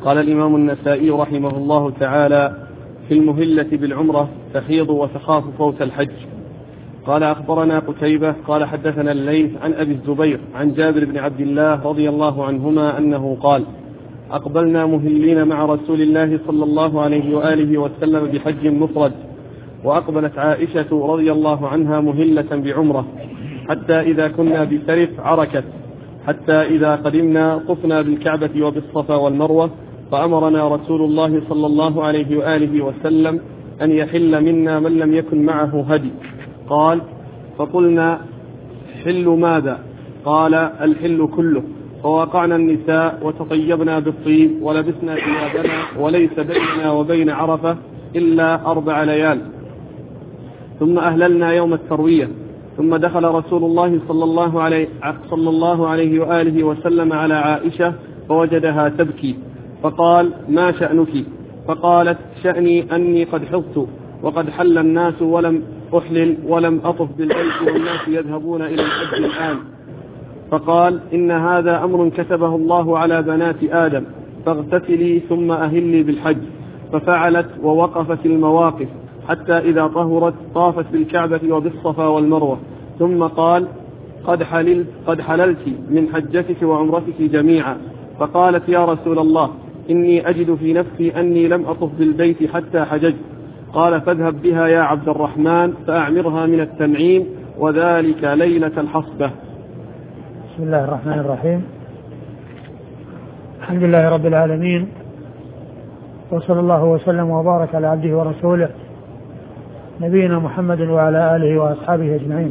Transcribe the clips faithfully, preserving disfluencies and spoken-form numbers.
قال الإمام النسائي رحمه الله تعالى في المهلة بالعمرة تحيض وتخاف فوت الحج. قال أخبرنا قتيبة قال حدثنا الليث عن أبي الزبير عن جابر بن عبد الله رضي الله عنهما أنه قال أقبلنا مهلين مع رسول الله صلى الله عليه وآله وسلم بحج مفرد، وأقبلت عائشة رضي الله عنها مهلة بعمرة، حتى إذا كنا بسرف عركت، حتى إذا قدمنا طفنا بالكعبة وبالصفا والمروة، فأمرنا رسول الله صلى الله عليه وآله وسلم أن يحل منا من لم يكن معه هدي. قال فقلنا حل ماذا؟ قال الحل كله. فوقعنا النساء وتطيبنا بالطيب ولبسنا ثيابنا، وليس بيننا وبين عرفة إلا أربع ليال، ثم أهللنا يوم التروية. ثم دخل رسول الله صلى الله عليه, صلى الله عليه وآله وسلم على عائشة فوجدها تبكي، فقال ما شأنك؟ فقالت شأني أني قد حضت وقد حل الناس ولم أحلل ولم أطف بالبيت والناس يذهبون إلى الحج الآن. فقال إن هذا أمر كتبه الله على بنات آدم، فاغتسلي ثم أهلي بالحج. ففعلت ووقفت المواقف حتى إذا طهرت طافت بالكعبة وبالصفا والمروة، ثم قال قد حللت, قد حللت من حجتك وعمرتك جميعا. فقالت يا رسول الله إني أجد في نفسي أني لم أطف بالبيت حتى حججت. قال فاذهب بها يا عبد الرحمن فأعمرها من التنعيم، وذلك ليلة الحصبة. بسم الله الرحمن الرحيم. الحمد لله رب العالمين، وصلى الله وسلم وبارك على عبده ورسوله نبينا محمد وعلى آله وأصحابه أجمعين.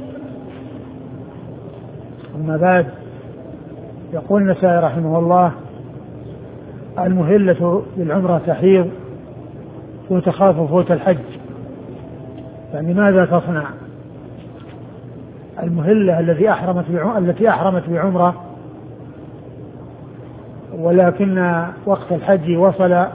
أما بعد، يقول النسائي رحمه الله المهلة بالعمرة تحيض وتخاف فوت الحج. يعني ماذا تصنع؟ المهلة التي أحرمت التي أحرمت بعمرة ولكن وقت الحج وصل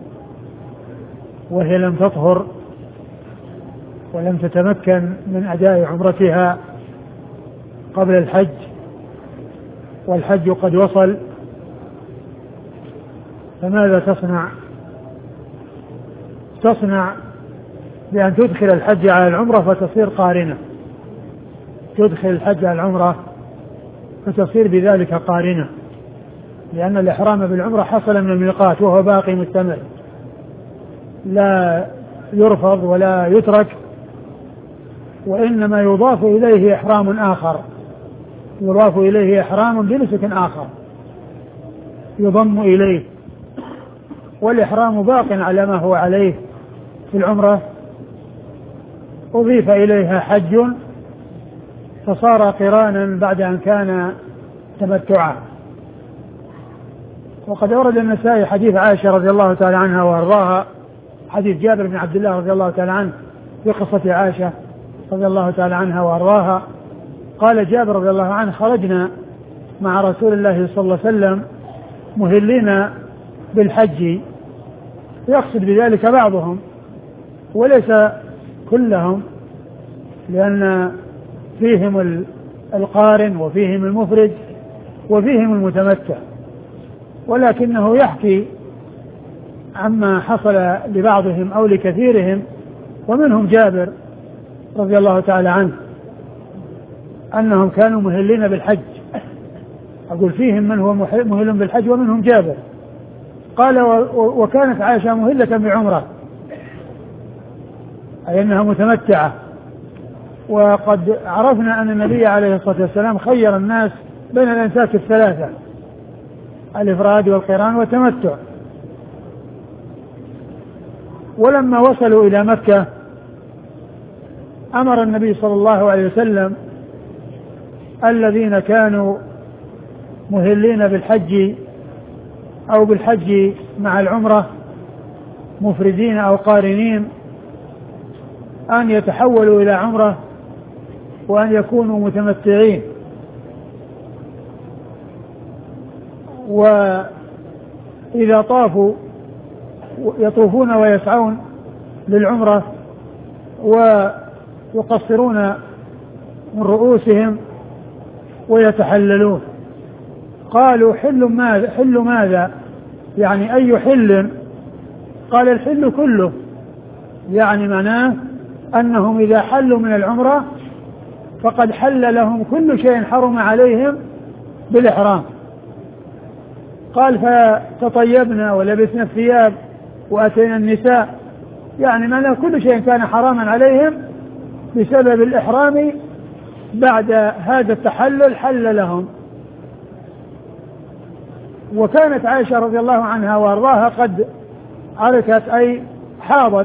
وهي لم تطهر ولم تتمكن من أداء عمرتها قبل الحج، والحج قد وصل، فماذا تصنع؟ تصنع بأن تدخل الحج على العمرة فتصير قارنة، تدخل الحج على العمرة فتصير بذلك قارنة، لأن الإحرام بالعمرة حصل من الميقات وهو باقي مستمر لا يرفض ولا يترك، وإنما يضاف إليه إحرام آخر، يضاف إليه إحرام بنسك آخر يضم إليه، والإحرام باق على ما هو عليه في العمرة، أضيف إليها حج فصار قرانا بعد أن كان تمتعا. وقد أورد النسائي حديث عائشة رضي الله تعالى عنها وأرضاها، حديث جابر بن عبد الله رضي الله تعالى عنه في قصة عائشة رضي الله تعالى عنها وأرضاها. قال جابر رضي الله عنه خرجنا مع رسول الله صلى الله عليه وسلم مهلين بالحج، يقصد بذلك بعضهم وليس كلهم، لأن فيهم القارن وفيهم المفرد وفيهم المتمتع، ولكنه يحكي عما حصل لبعضهم أو لكثيرهم، ومنهم جابر رضي الله تعالى عنه أنهم كانوا مهلين بالحج. أقول فيهم من هو مهل بالحج ومنهم جابر. قال وكانت عائشة مهلة بعمرة، أي أنها متمتعة. وقد عرفنا أن النبي عليه الصلاة والسلام خير الناس بين الأنساك الثلاثة، الإفراد والقران والتمتع. ولما وصلوا إلى مكة أمر النبي صلى الله عليه وسلم الذين كانوا مهلين بالحج أو بالحج مع العمرة مفردين أو قارنين أن يتحولوا إلى عمرة وأن يكونوا متمتعين. وإذا طافوا يطوفون ويسعون للعمرة ويقصرون من رؤوسهم ويتحللون. قالوا حل ماذا, حل ماذا يعني أي حل؟ قال الحل كله، يعني معناه أنهم إذا حلوا من العمرة فقد حل لهم كل شيء حرم عليهم بالإحرام. قال فتطيبنا ولبسنا الثياب وأتينا النساء، يعني معناه كل شيء كان حراما عليهم بسبب الإحرام بعد هذا التحلل حل لهم. وكانت عائشة رضي الله عنها وارضاها قد عركت أي حاضت،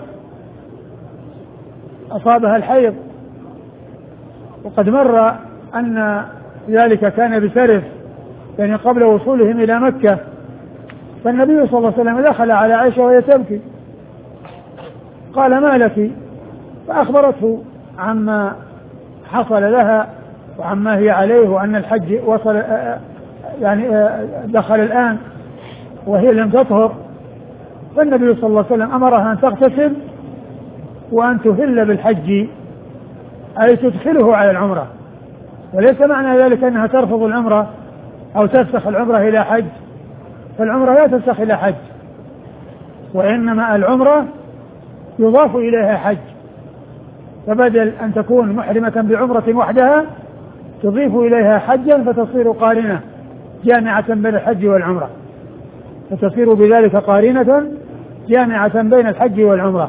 أصابها الحيض، وقد مر أن ذلك كان بسرف يعني قبل وصولهم إلى مكة. فالنبي صلى الله عليه وسلم دخل على عائشة وهي تبكي، قال ما لك؟ فأخبرته عما حصل لها وعما هي عليه، وأن الحج وصل يعني دخل الآن وهي لم تطهر. فالنبي صلى الله عليه وسلم أمرها أن تغتسل وأن تهل بالحج، أي تدخله على العمرة. وليس معنى ذلك أنها ترفض العمرة أو تفسخ العمرة إلى حج، فالعمرة لا تفسخ إلى حج، وإنما العمرة يضاف إليها حج، فبدل أن تكون محرمة بعمرة وحدها تضيف إليها حجا فتصير قارنة جامعة بين الحج والعمرة، فتصير بذلك قارنة جامعة بين الحج والعمرة.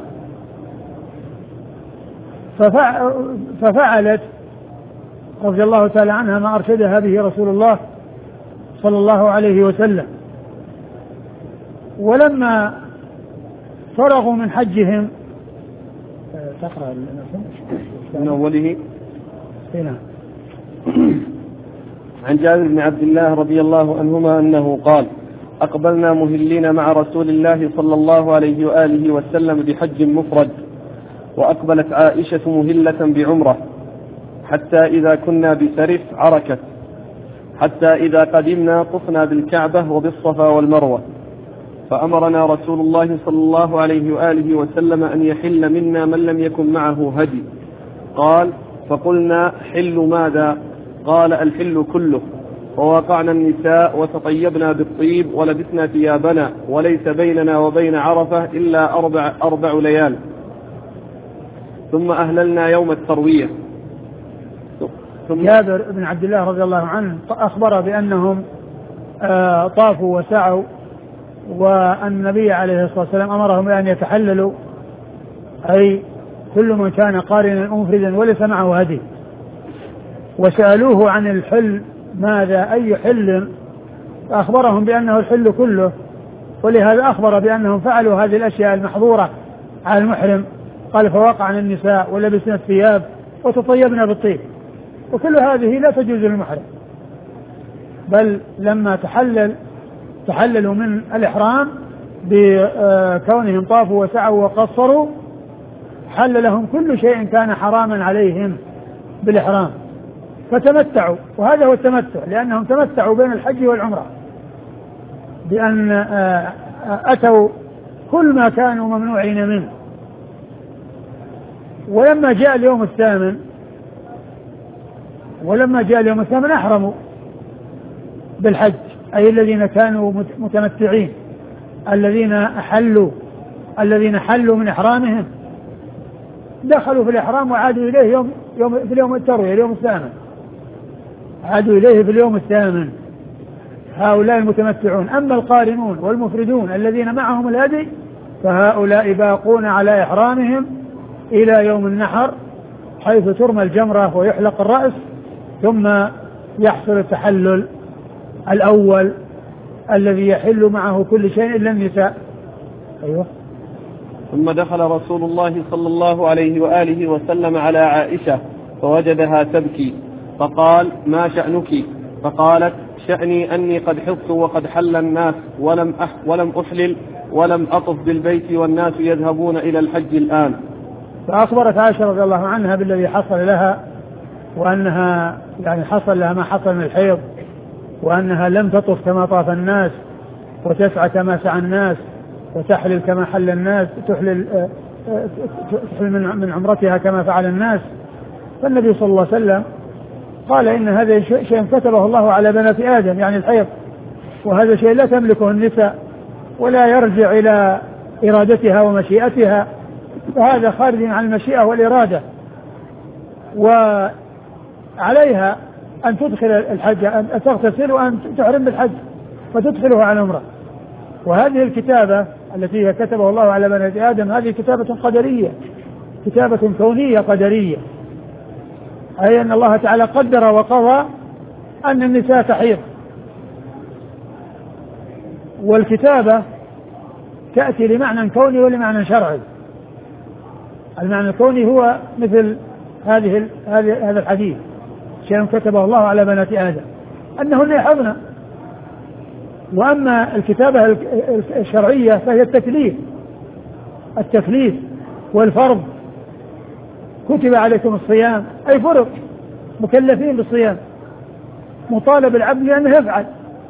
ففعلت رضي الله تعالى عنها ما أرشدها به رسول الله صلى الله عليه وسلم. ولما فرغوا من حجهم تقرأ من أوله هنا عن جابر بن عبد الله رضي الله عنهما أنه قال: أقبلنا مهلين مع رسول الله صلى الله عليه وآله وسلم بحج مفرد، وأقبلت عائشة مهلة بعمرة، حتى إذا كنا بسرف عركت، حتى إذا قدمنا طفنا بالكعبة وبالصفا والمروة، فأمرنا رسول الله صلى الله عليه وآله وسلم أن يحل منا من لم يكن معه هدي. قال: فقلنا: حل ماذا؟ قال: الحل كله. ووقعنا النساء وتطيبنا بالطيب ولبسنا ثيابنا، وليس بيننا وبين عرفة إلا أربع, أربع ليال، ثم أهللنا يوم التروية. جابر بن عبد الله رضي الله عنه أخبر بأنهم آه طافوا وسعوا، وأن النبي عليه الصلاة والسلام أمرهم بأن يتحللوا، أي كل من كان قارنا مفردا وليس معه هدي. وسألوه عن الحل ماذا؟ أي حل؟ فأخبرهم بأنه الحل كله، ولهذا أخبر بأنهم فعلوا هذه الأشياء المحظورة على المحرم. قال: فوقعنا النساء ولبسنا الثياب وتطيبنا بالطيب، وكل هذه لا تجوز للمحرم، بل لما تحلل تحللوا من الإحرام بكونهم طافوا وسعوا وقصروا حل لهم كل شيء كان حراما عليهم بالإحرام، فتمتعوا. وهذا هو التمتع، لأنهم تمتعوا بين الحج والعمرة بأن أتوا كل ما كانوا ممنوعين منه. ولما جاء اليوم الثامن ولما جاء اليوم الثامن أحرموا بالحج، أي الذين كانوا متمتعين، الذين أحلوا الذين حلوا من إحرامهم دخلوا في الإحرام وعادوا إليه يوم يوم في اليوم التروية اليوم الثامن، عادوا إليه في اليوم الثامن هؤلاء المتمتعون. أما القارنون والمفردون الذين معهم الهدي فهؤلاء باقون على إحرامهم إلى يوم النحر، حيث ترمى الجمرة ويحلق الرأس، ثم يحصل التحلل الأول الذي يحل معه كل شيء إلا النساء. أيوة. ثم دخل رسول الله صلى الله عليه وآله وسلم على عائشة فوجدها تبكي، فقال: ما شأنك؟ فقالت: شأني أني قد حضت وقد حل الناس ولم أح ولم أحلل ولم أطف بالبيت والناس يذهبون إلى الحج الآن. فأخبرت عائشة رضي الله عنها بالذي حصل لها، وأنها يعني حصل لها ما حصل من الحيض، وأنها لم تطف كما طاف الناس، وتسعى كما سعى الناس، وتحلل كما حل الناس، تحلل تحلل من عمرتها كما فعل الناس. فالنبي صلى الله عليه وسلم قال: إن هذا شيء كتبه الله على بنات آدم، يعني الحيض، وهذا شيء لا تملكه النساء، ولا يرجع إلى إرادتها ومشيئتها، فهذا خارج عن المشيئة والإرادة، وعليها أن تدخل الحج، أن تغتسل وأن تحرم بالحج فتدخله على العمرة. وهذه الكتابة التي كتبه الله على بنات آدم هذه كتابة قدرية، كتابة كونية قدرية، أي أن الله تعالى قدر وقضى أن النساء تحيض. والكتابة تأتي لمعنى كوني ولمعنى شرعي. المعنى الكوني هو مثل هذه هذا الحديث، شيء كتبه الله على بنات آدم أنهن يحضن. وأما الكتابة الشرعية فهي التكليف، التكليف والفرض. كتب عليكم الصيام أي فرض، مكلفين بالصيام، مطالب العبد لأنه يفعل.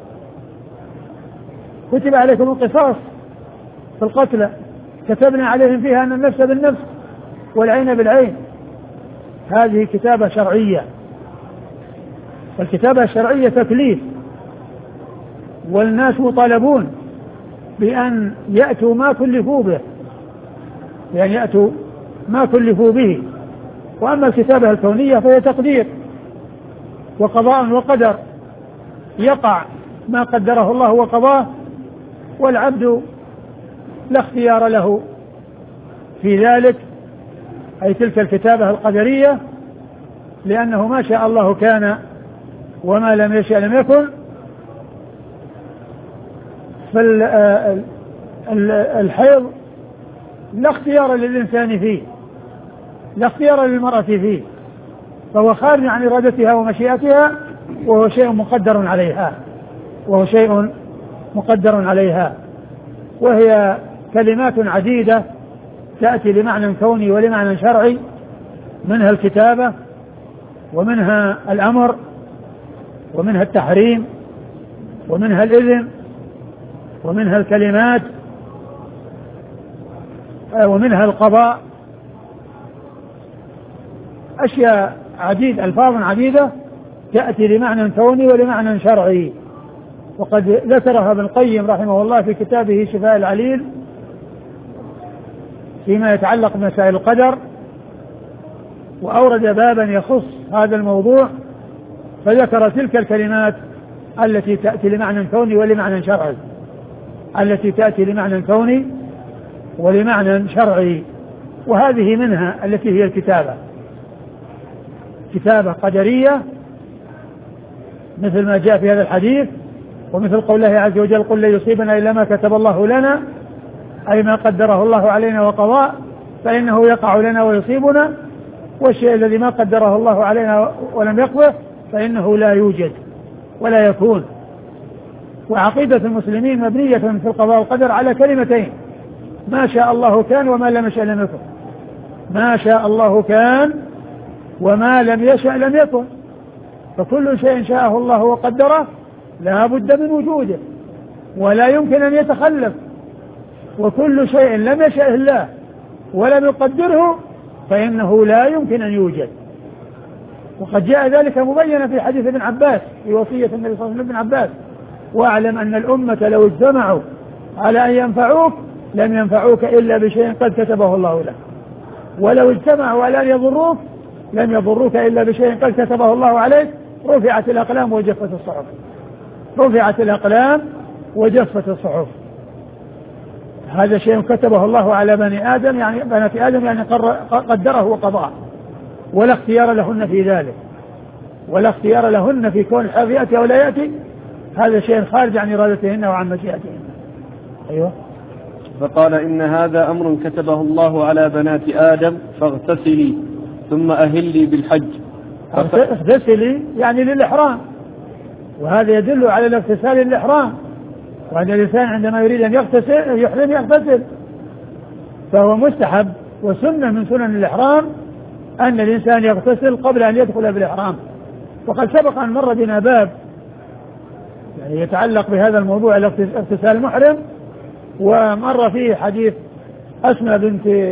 كتب عليكم القصاص في القتلى، كتبنا عليهم فيها أن النفس بالنفس والعين بالعين. هذه كتابة شرعية، والكتابة الشرعية تكليف، والناس مطالبون بأن يأتوا ما كلفوا به، يعني يأتوا ما كلفوا به. وأما الكتابة الكونية فهي تقدير وقضاء وقدر، يقع ما قدره الله وقضاه، والعبد لا اختيار له في ذلك، أي تلك الكتابة القدرية، لأنه ما شاء الله كان وما لم يشأ لم يكن. فالحيض لا اختيار للإنسان فيه، لا اختيار للمرأة فيه، فهو خارج عن إرادتها ومشيئتها، وهو شيء مقدر عليها، وهو شيء مقدر عليها. وهي كلمات عديدة تأتي لمعنى كوني ولمعنى شرعي، منها الكتابة، ومنها الأمر، ومنها التحريم، ومنها الإذن، ومنها الكلمات، ومنها القضاء. أشياء عديدة، ألفاظ عديدة تأتي لمعنى كوني ولمعنى شرعي. وقد ذكرها ابن القيم رحمه الله في كتابه شفاء العليل فيما يتعلق بمسائل القدر، وأورد بابا يخص هذا الموضوع، فذكر تلك الكلمات التي تأتي لمعنى كوني ولمعنى شرعي، التي تأتي لمعنى كوني ولمعنى شرعي. وهذه منها التي هي الكتابة، كتابة قدرية مثل ما جاء في هذا الحديث، ومثل قول الله عز وجل: قل لن يصيبنا إلا ما كتب الله لنا، أي ما قدره الله علينا وقضاء، فإنه يقع لنا ويصيبنا، والشيء الذي ما قدره الله علينا ولم يقضه فإنه لا يوجد ولا يكون. وعقيدة المسلمين مبنية في القضاء والقدر على كلمتين: ما شاء الله كان وما لم يشأ لم يكن. ما شاء الله كان وما لم يشأ لم يكن، فكل شيء شاءه الله وقدره لا بد من وجوده ولا يمكن أن يتخلف، وكل شيء لم يشأ الله ولم يقدره فإنه لا يمكن أن يوجد. وقد جاء ذلك مبينا في حديث ابن عباس في وصية النبي صلى الله عليه وسلم ابن عباس: واعلم أن الأمة لو اجتمعوا على أن ينفعوك لم ينفعوك إلا بشيء قد كتبه الله لك، ولو اجتمعوا على أن يضروك لم يضروك إلا بشيء قد كتبه الله عليك. رفعت الأقلام وجفت الصحف، رفعت الأقلام وجفت الصحف. هذا شيء كتبه الله على بني آدم، يعني بنات آدم، يعني قدره وقضاه، ولا اختيار لهن في ذلك، ولا اختيار لهن في كون الحيض يأتي أو لا يأتي. هذا شيء خارج عن إرادتهن وعن مشيئتهن. أيوة. فقال: إن هذا أمر كتبه الله على بنات آدم فاغتسلي ثم أهلي بالحج. اغتسلي يعني للإحرام، وهذا يدل على الاغتسال للإحرام، وأن الإنسان عندما يريد أن يغتسل يحرم يغتسل، فهو مستحب وسنة من سنن الإحرام أن الإنسان يغتسل قبل أن يدخل بالإحرام. وقد سبق أن مر بنا باب يعني يتعلق بهذا الموضوع، اغتسال المحرم، ومر فيه حديث أسماء بنت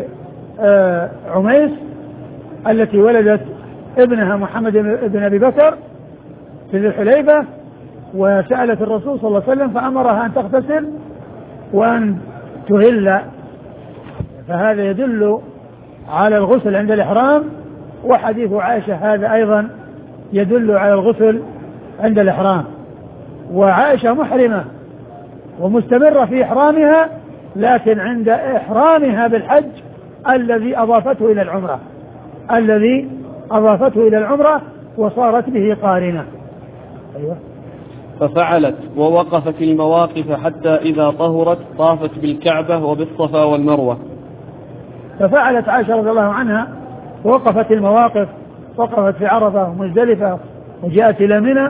عميس التي ولدت ابنها محمد بن أبي بكر في ذي الحليفة، وسألت الرسول صلى الله عليه وسلم فأمرها أن تغتسل وأن تهل، فهذا يدل على الغسل عند الإحرام. وحديث عائشة هذا أيضا يدل على الغسل عند الإحرام. وعائشة محرمة ومستمرة في إحرامها، لكن عند إحرامها بالحج الذي أضافته إلى العمرة الذي أضافته إلى العمرة وصارت به قارنة. أيوة. ففعلت ووقفت المواقف حتى إذا طهرت طافت بالكعبة وبالصفا والمروة. ففعلت عائشة رضي الله عنها ووقفت المواقف، وقفت في عرفة ومزدلفة وجاءت إلى منى،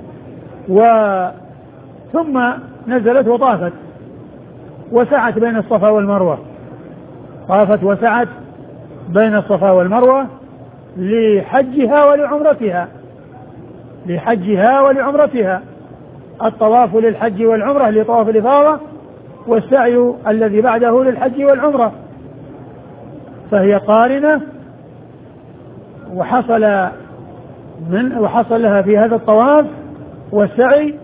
ثم نزلت وطافت وسعت بين الصفا والمروة. طافت وسعت بين الصفا والمروة لحجها ولعمرتها لحجها ولعمرتها الطواف للحج والعمرة لطواف الإفاضة، والسعي الذي بعده للحج والعمرة، فهي قارنة. وحصل من وحصل لها في هذا الطواف والسعي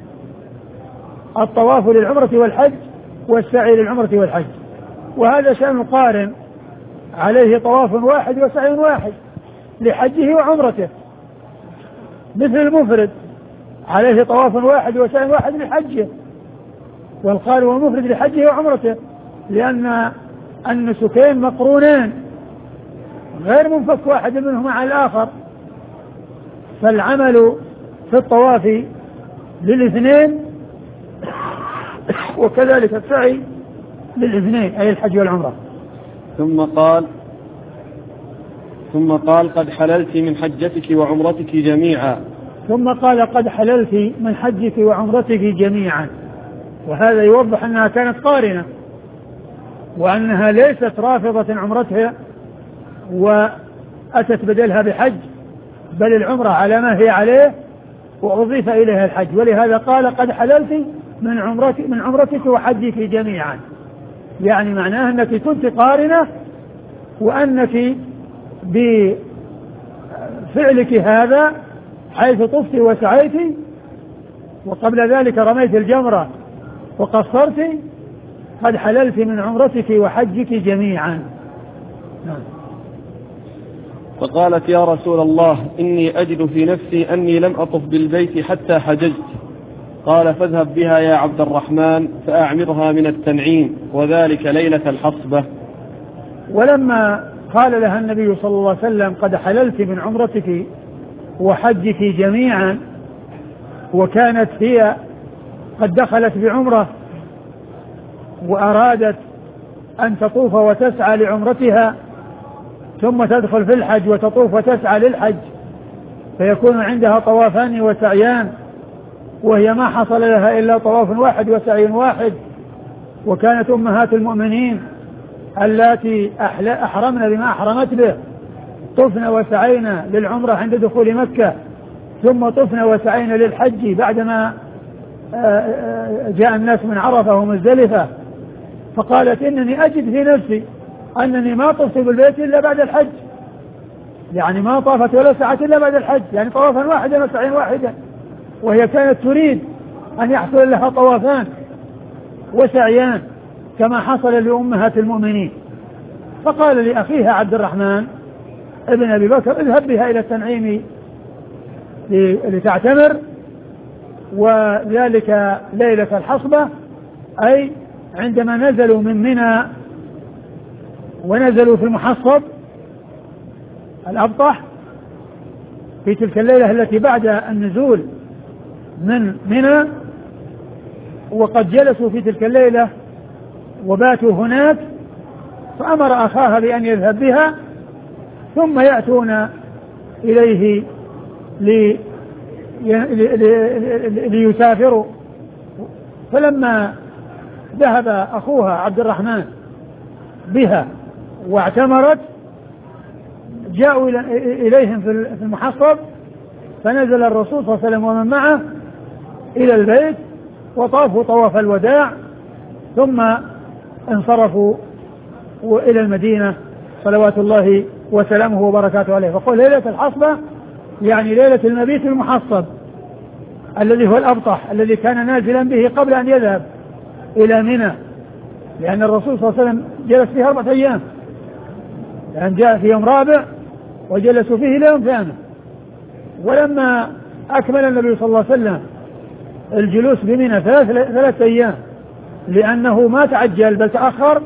الطواف للعمرة والحج والسعي للعمرة والحج. وهذا شأن قارن عليه طواف واحد وسعي واحد لحجه وعمرته، مثل المفرد عليه طواف واحد وسعي واحد لحجه، والقارن والمفرد لحجه وعمرته، لأن النسكين مقرونان غير منفك واحد منهما عن الآخر. فالعمل في الطواف للاثنين وكذلك السعي للاثنين، أي الحج والعمرة. ثم قال ثم قال قد حللت من حجتك وعمرتك جميعا. ثم قال قد حللت من حجك وعمرتك جميعا. وهذا يوضح أنها كانت قارنة، وأنها ليست رافضة عمرتها وأتت بدلها بحج، بل العمرة على ما هي عليه وأضيف إليها الحج. ولهذا قال قد حللت من عمرتك من عمرتك وحجك جميعا، يعني معناه أنك كنت قارنة، وأنك بفعلك هذا حيث طفت وسعيت وقبل ذلك رميت الجمرة وقصرت قد حللت من عمرتك وحجك جميعا. نعم. فقالت يا رسول الله إني أجد في نفسي أني لم أطف بالبيت حتى حججت. قال فاذهب بها يا عبد الرحمن فأعمرها من التنعيم، وذلك ليلة الحصبة. ولما قال لها النبي صلى الله عليه وسلم قد حللت من عمرتك وحجك جميعا، وكانت هي قد دخلت بعمرة وأرادت أن تطوف وتسعى لعمرتها ثم تدخل في الحج وتطوف وتسعى للحج، فيكون عندها طوافان وسعيان، وهي ما حصل لها إلا طواف واحد وسعي واحد. وكانت أمهات المؤمنين اللاتي أحرمن بما أحرمت به طفن وسعينا للعمرة عند دخول مكة، ثم طفن وسعينا للحج بعدما جاء الناس من عرفة ومزدلفة. فقالت إنني أجد في نفسي أنني ما طفت بالبيت إلا بعد الحج، يعني ما طافت ولا سعت إلا بعد الحج، يعني طوافا واحدا وسعيا واحدا، وهي كانت تريد أن يحصل لها طوافان وسعيان كما حصل لأمهات المؤمنين. فقال لأخيها عبد الرحمن ابن أبي بكر اذهب بها إلى التنعيم لتعتمر، وذلك ليلة الحصبة، أي عندما نزلوا من منى ونزلوا في المحصب الأبطح في تلك الليلة التي بعد النزول من منى، وقد جلسوا في تلك الليلة وباتوا هناك، فأمر أخاها بأن يذهب بها ثم يأتون إليه لي ليسافروا. فلما ذهب أخوها عبد الرحمن بها واعتمرت جاءوا إليهم في المحصب، فنزل الرسول صلى الله عليه وسلم ومن معه إلى البيت وطافوا طواف الوداع، ثم انصرفوا إلى المدينة صلوات الله وسلامه وبركاته عليه. فقل ليلة الحصبة يعني ليلة المبيت المحصب الذي هو الأبطح الذي كان نازلا به قبل أن يذهب إلى منى لأن الرسول صلى الله عليه وسلم جلس فيها أربعة أيام، لأن جاء في يوم رابع وجلسوا فيه ليوم ثامن. ولما أكمل النبي صلى الله عليه وسلم الجلوس بمنى ثلاث, ثلاث أيام لأنه ما تعجل بل تأخر،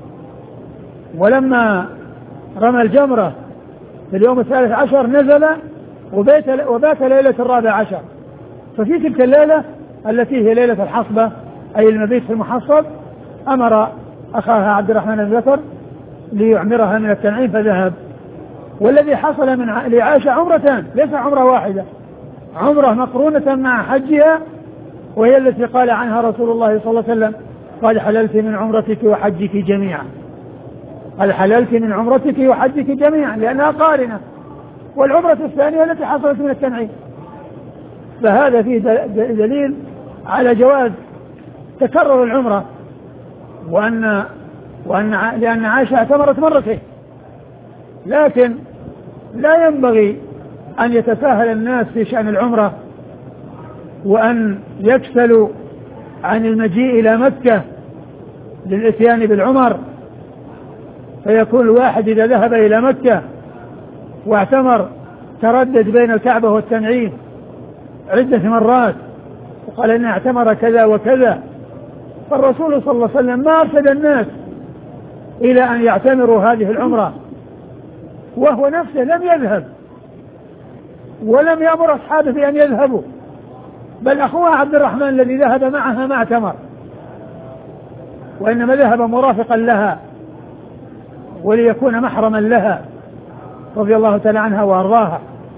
ولما رمى الجمرة في اليوم الثالث عشر نزل وبات, وبات ليلة الرابع عشر. ففي تلك الليلة التي هي ليلة الحصبة أي المبيت في المحصب أمر أخاها عبد الرحمن بن بكر ليعمرها من التنعيم فذهب. والذي حصل من لعائشة عمرتان ليس عمرة واحدة، عمرة مقرونة مع حجها، وهي التي قال عنها رسول الله صلى الله عليه وسلم قد حللت من عمرتك وحجك جميعا، قد حللت من عمرتك وحجك جميعا لأنها قارنة. والعمرة الثانية التي حصلت من التنعيم. فهذا فيه دليل على جواز تكرر العمرة، وأن وأن لأن عائشة اعتمرت مرتين. لكن لا ينبغي أن يتساهل الناس في شأن العمرة وأن يكسلوا عن المجيء إلى مكة للإتيان بالعمر، فيكون الواحد إذا ذهب إلى مكة واعتمر تردد بين الكعبة والتنعيم عدة مرات وقال إنه اعتمر كذا وكذا. فالرسول صلى الله عليه وسلم ما أرشد الناس إلى أن يعتمروا هذه العمرة، وهو نفسه لم يذهب ولم يأمر أصحابه بأن يذهبوا، بل أخوها عبد الرحمن الذي ذهب معها ما اعتمر، وإنما ذهب مرافقا لها وليكون محرما لها رضي الله تعالى عنها وأرضاها.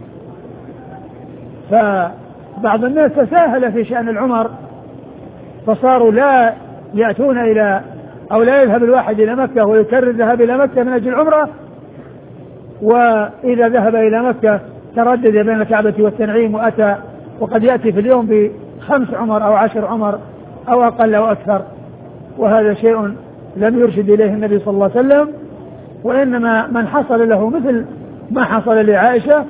فبعض الناس تساهل في شأن العمر فصاروا لا يأتون إلى أو لا يذهب الواحد إلى مكة ويكرر الذهاب إلى مكة من أجل العمرة، وإذا ذهب إلى مكة تردد بين الكعبة والتنعيم وأتى، وقد يأتي في اليوم بخمس عمر أو عشر عمر أو أقل أو أكثر، وهذا شيء لم يرشد إليه النبي صلى الله عليه وسلم. وإنما من حصل له مثل ما حصل لعائشة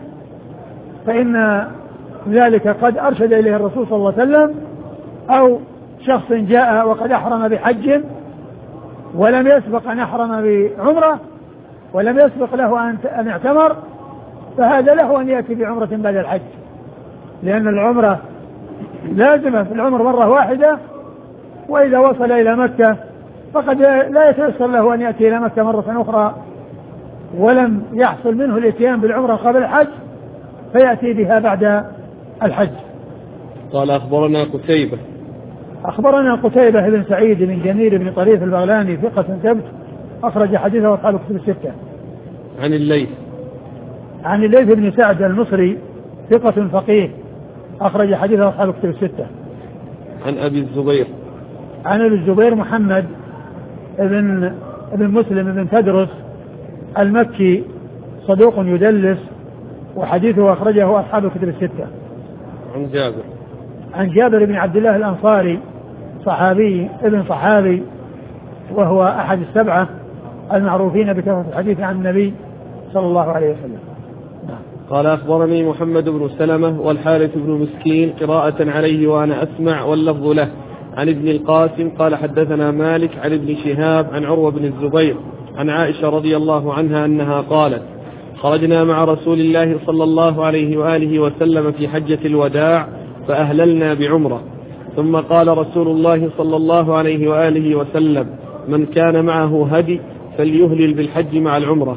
فإن ذلك قد أرشد إليه الرسول صلى الله عليه وسلم، أو شخص جاء وقد أحرم بحج ولم يسبق أن أحرم بعمرة ولم يسبق له أن اعتمر، فهذا له أن يأتي بعمرة بعد الحج، لأن العمرة لازمة في العمر مرة واحدة، وإذا وصل إلى مكة فقد لا يتيسر له أن يأتي إلى مكة مرة أخرى ولم يحصل منه الاتيان بالعمرة قبل الحج فيأتي بها بعد الحج. قال أخبرنا قتيبة أخبرنا قتيبة بن سعيد بن جميل بن طريف البغلاني ثقة ثبت أخرج حديثه أصحاب الكتب الستة. عن الليث عن الليث بن سعد المصري ثقة فقيه أخرج حديثه أصحاب الكتب الستة. عن أبي الزبير عن أبي الزبير محمد ابن ابن مسلم ابن تدرس المكي صدوق يدلس وحديثه أخرجه أصحاب الكتب الستة. عن جابر عن جابر بن عبد الله الأنصاري صحابي ابن صحابي وهو أحد السبعة المعروفين بكثرة الحديث عن النبي صلى الله عليه وسلم. قال أخبرني محمد بن سلمة والحارث بن مسكين قراءة عليه وأنا أسمع واللفظ له عن ابن القاسم قال حدثنا مالك عن ابن شهاب عن عروة بن الزبير عن عائشة رضي الله عنها أنها قالت خرجنا مع رسول الله صلى الله عليه وآله وسلم في حجة الوداع فأهللنا بعمرة، ثم قال رسول الله صلى الله عليه وآله وسلم من كان معه هدي فليهلل بالحج مع العمرة،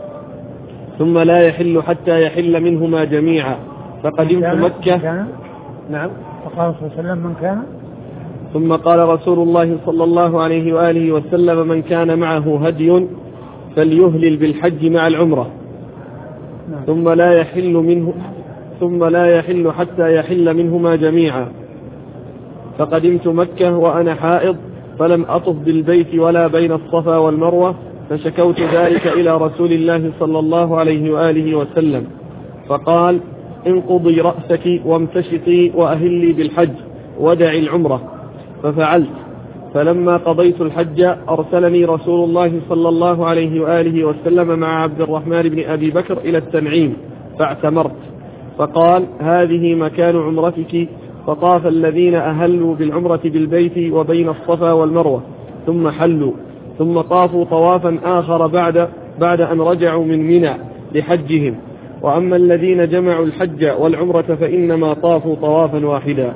ثم لا يحل حتى يحل منهما جميعا. فقدمت مكة. نعم. فقال صلى الله عليه وسلم من كان ثم قال رسول الله صلى الله عليه وآله وسلم من كان معه هدي فليهلل بالحج مع العمرة، ثم لا يحل منه ثم لا يحل حتى يحل منهما جميعا. فقدمت مكة وأنا حائض فلم أطف بالبيت ولا بين الصفا والمروة، فشكوت ذلك إلى رسول الله صلى الله عليه وآله وسلم فقال انقضي رأسك وامتشطي وأهلي بالحج ودعي العمرة، ففعلت. فلما قضيت الحج أرسلني رسول الله صلى الله عليه وآله وسلم مع عبد الرحمن بن أبي بكر إلى التنعيم فاعتمرت، فقال هذه مكان عمرتك. فطاف الذين أهلوا بالعمرة بالبيت وبين الصفا والمروة، ثم حلوا ثم طافوا طوافا آخر بعد, بعد أن رجعوا من منى لحجهم. وأما الذين جمعوا الحج والعمرة فإنما طافوا طوافا واحدا.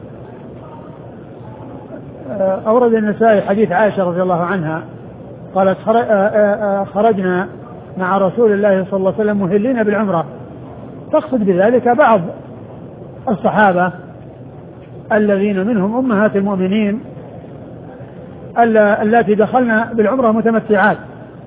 أورد النسائي حديث عائشة رضي الله عنها قالت خرجنا مع رسول الله صلى الله عليه وسلم مهلين بالعمرة، تقصد بذلك بعض الصحابة الذين منهم أمهات المؤمنين التي دخلنا بالعمرة متمتعات.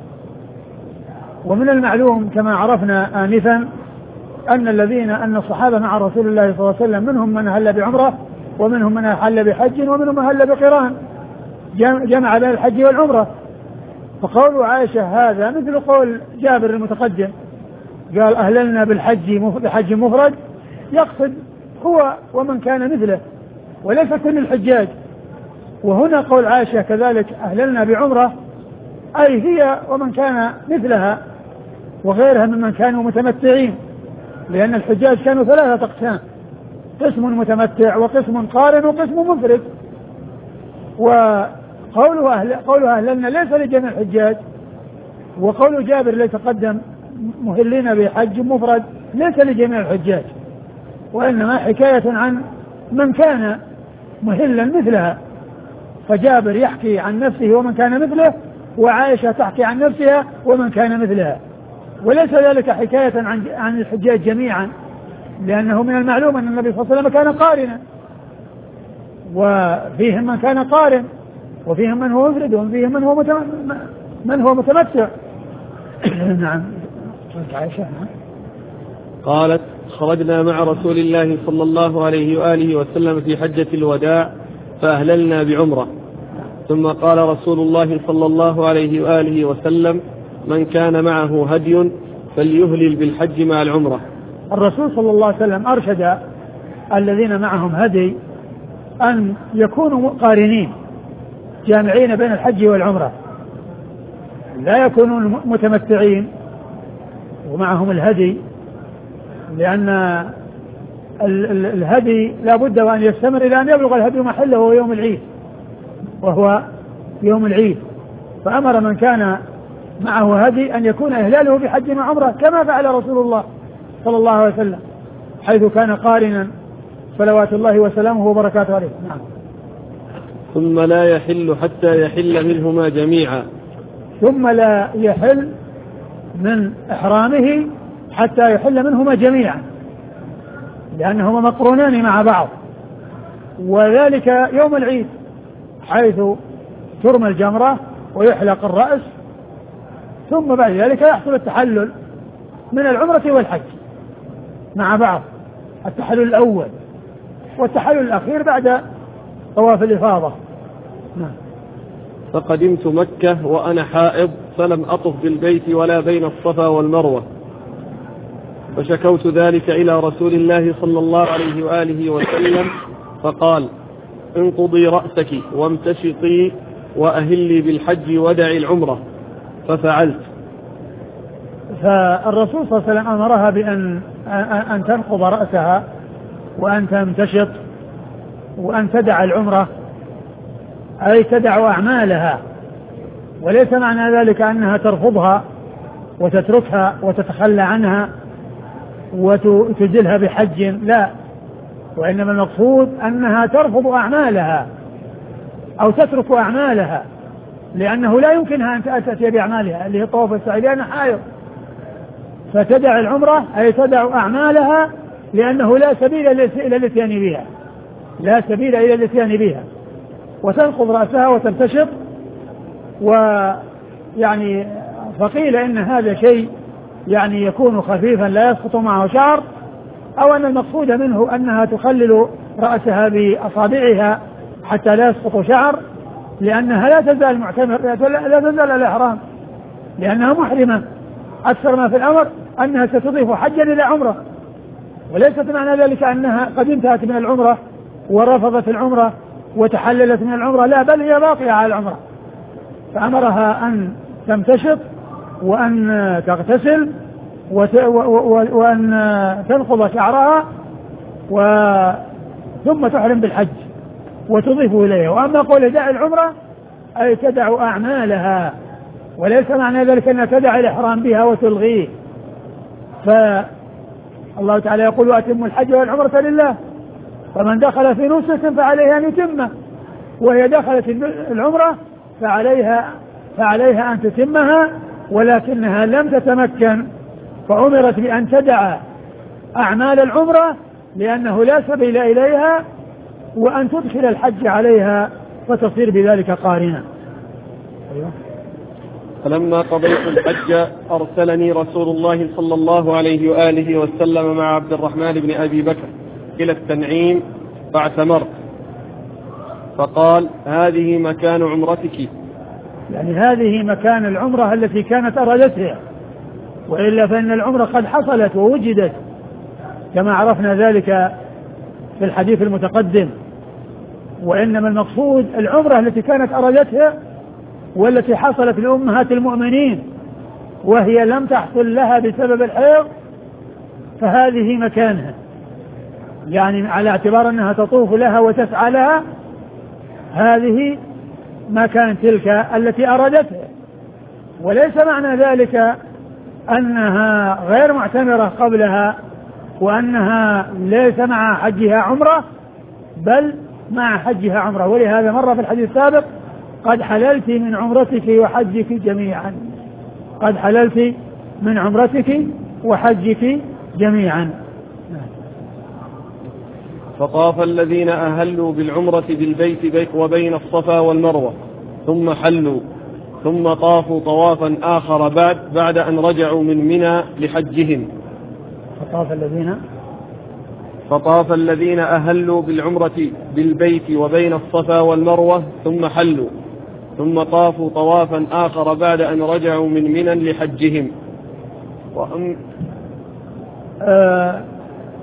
ومن المعلوم كما عرفنا آنفا أن الذين أن الصحابة مع رسول الله صلى الله عليه وسلم منهم من أهل بعمرة ومنهم من أهل بحج ومنهم من أهل بقران، جمع بين الحج والعمرة. فقول عائشة هذا مثل قول جابر المتقدم قال أهللنا بالحج بحج مفرد، يقصد هو ومن كان مثله وليس كل الحجاج. وهنا قول عائشة كذلك أهللنا بعمرة أي هي ومن كان مثلها وغيرها ممن كانوا متمتعين، لأن الحجاج كانوا ثلاثة أقسام، قسم متمتع وقسم قارن وقسم مفرد. وقوله أهل قوله أهللنا ليس لجميع الحجاج، وقول جابر الذي تقدم مهلين بحج مفرد ليس لجميع الحجاج، وإنما حكاية عن من كان مهلا مثلها. فجابر يحكي عن نفسه ومن كان مثله، وعائشة تحكي عن نفسها ومن كان مثلها، وليس ذلك حكاية عن عن الحجاج جميعا، لأنه من المعلوم أن النبي صلى الله عليه وسلم كان قارنا، وفيهم من كان قارن وفيهم من هو مفرد وفيهم من هو من هو متمتع. نعم. عائشة قالت خرجنا مع رسول الله صلى الله عليه وآله وسلم في حجة الوداع فأهللنا بعمرة، ثم قال رسول الله صلى الله عليه وآله وسلم من كان معه هدي فليهلل بالحج مع العمرة. الرسول صلى الله عليه وسلم أرشد الذين معهم هدي أن يكونوا قارنين جامعين بين الحج والعمرة، لا يكونون متمتعين ومعهم الهدي، لأن الهدي لا بد وأن يستمر إلى أن يبلغ الهدي محله وهو يوم العيد وهو يوم العيد. فأمر من كان معه هدي أن يكون إهلاله بحج وعمرة كما فعل رسول الله صلى الله عليه وسلم حيث كان قارنا صلوات الله وسلامه وبركاته عليه. نعم. ثم لا يحل حتى يحل منهما جميعا. ثم لا يحل من إحرامه حتى يحل منهما جميعا، لأنهما مقرونان مع بعض، وذلك يوم العيد حيث ترمى الجمرة ويحلق الرأس، ثم بعد ذلك يحصل التحلل من العمرة والحج مع بعض، التحلل الأول والتحلل الأخير بعد طواف الإفاضة. نعم. فقدمت مكة وأنا حائض فلم أطف بالبيت ولا بين الصفا والمروة، فشكوت ذلك إلى رسول الله صلى الله عليه وآله وسلم فقال انقضي رأسك وامتشطي وأهلي بالحج ودعي العمرة، ففعلت. فالرسول صلى الله عليه وسلم أمرها بأن أن تنقض رأسها وأن تمتشط وأن تدع العمرة، أي تدع أعمالها، وليس معنى ذلك أنها ترفضها وتتركها وتتخلى عنها وتزلها بحج، لا، وإنما المقصود أنها ترفض أعمالها أو تترك أعمالها، لأنه لا يمكنها أن تأتي بأعمالها اللي هي الطواف والسعي لأنها حائض، فتدع العمرة أي تدع أعمالها، لأنه لا سبيل إلى الاتيان بها، لا سبيل إلى الاتيان بها، وتنقض رأسها وتمتشط. ويعني فقيل إن هذا شيء يعني يكون خفيفا لا يسقط معه شعر، أو أن المقصود منه أنها تخلل رأسها بأصابعها حتى لا يسقط شعر، لأنها لا تزال معتمر لا تزال الإحرام، لأنها محرمة. أكثر ما في الأمر أنها ستضيف حجا إلى عمرة، وليست معنى ذلك أنها قد انتهت من العمرة ورفضت العمرة وتحللت من العمرة، لا، بل هي باقية على العمرة. فأمرها أن تمتشط وأن تغتسل وأن تنقض شعرها ثم تحرم بالحج وتضيف إليها. وأما قول داعي العمرة أي تدع أعمالها، وليس معنى ذلك أن تدع الإحرام بها وتلغيه. فالله تعالى يقول وأتموا الحج والعمرة لله، فمن دخل في نسك فعليها أن يتمه، وهي دخلت العمرة فعليها فعليها أن تتمها، ولكنها لم تتمكن فأمرت بأن تدع أعمال العمرة لأنه لا سبيل إليها، وأن تدخل الحج عليها وتصير بذلك قارنا. أيوة. فلما قضيت الحج أرسلني رسول الله صلى الله عليه وآله وسلم مع عبد الرحمن بن أبي بكر إلى التنعيم فاعتمرت، فقال هذه مكان عمرتك، يعني هذه مكان العمرة التي كانت أرادتها، وإلا فإن العمرة قد حصلت ووجدت كما عرفنا ذلك في الحديث المتقدم، وإنما المقصود العمرة التي كانت أرادتها والتي حصلت لأمهات المؤمنين وهي لم تحصل لها بسبب الحيض، فهذه مكانها، يعني على اعتبار أنها تطوف لها وتسعى لها، هذه مكان تلك التي أرادتها. وليس معنى ذلك أنها غير معتمرة قبلها وأنها ليس مع حجها عمرة، بل مع حجها عمرة، ولهذا مر في الحديث السابق قد حللت من عمرتك وحجك جميعا، قد حللت من عمرتك وحجك جميعا. فطاف الذين أهلوا بالعمرة بالبيت وبين الصفا والمروة ثم حلوا، ثم طافوا طوافا آخر بعد بعد أن رجعوا من منى لحجهم. فطاف الذين فطاف الذين أهلوا بالعمرة بالبيت وبين الصفا والمروة ثم حلوا، ثم طافوا طوافا آخر بعد أن رجعوا من منى لحجهم. وأم آه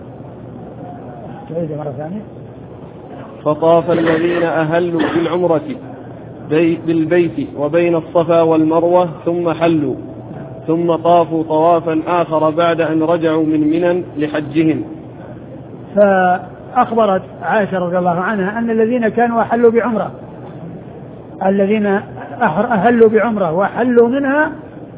مرة ثانية. فطاف الذين أهلوا بالعمرة بالبيت وبين الصفا والمروة ثم حلوا، ثم طافوا طوافا آخر بعد أن رجعوا من منى لحجهم. فأخبرت عائشة رضي الله عنها أن الذين كانوا أحلوا بعمرة، الذين أهلوا بعمرة وحلوا منها،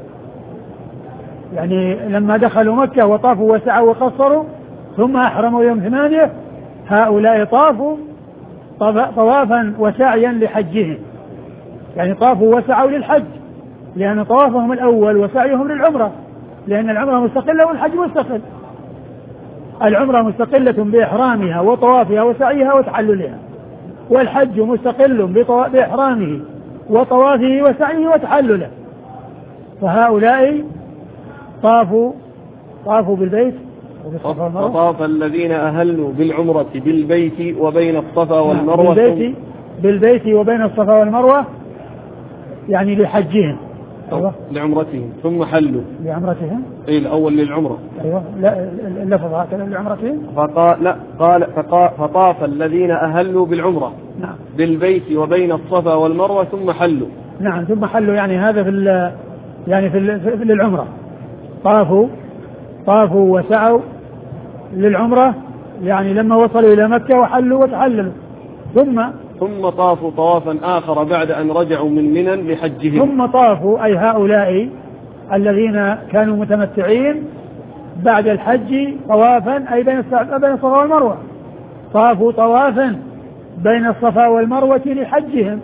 يعني لما دخلوا مكة وطافوا وسعوا وقصروا ثم أحرموا يوم ثمانية، هؤلاء طافوا طوافا وسعيا لحجهم، يعني طافوا وسعوا للحج، لأن طوافهم الأول وسعيهم للعمرة، لأن العمرة مستقلة والحج مستقل. العمرة مستقلة بإحرامها وطوافها وسعيها وتحللها، والحج مستقل بإحرامه وطوافه وسعيه وتحلله. فهؤلاء طافوا طافوا بالبيت. فطاف الذين أهلوا بالعمرة بالبيت وبين الصفا والمروة بالبيت, بالبيت وبين الصفا والمروة يعني لحجهم. أيوة. لعمرتهم ثم حلوا لعمرتهم أي الأول للعمرة. أيوة لا اللفظ هكذا لعمرتهم. فقال لا قال فطاف الذين أهلوا بالعمرة نعم بالبيت وبين الصفا والمروة ثم حلوا. نعم ثم حلوا، يعني هذا في يعني في, في للعمرة، طافوا طافوا وسعوا للعمرة، يعني لما وصلوا إلى مكة وحلوا وتحللوا، ثم ثم طافوا طوافا آخر بعد أن رجعوا من منى لحجهم. ثم طافوا أي هؤلاء الذين كانوا متمتعين بعد الحج طوافا أي بين الصفا والمروة، طافوا طوافا بين الصفا والمروة لحجهم.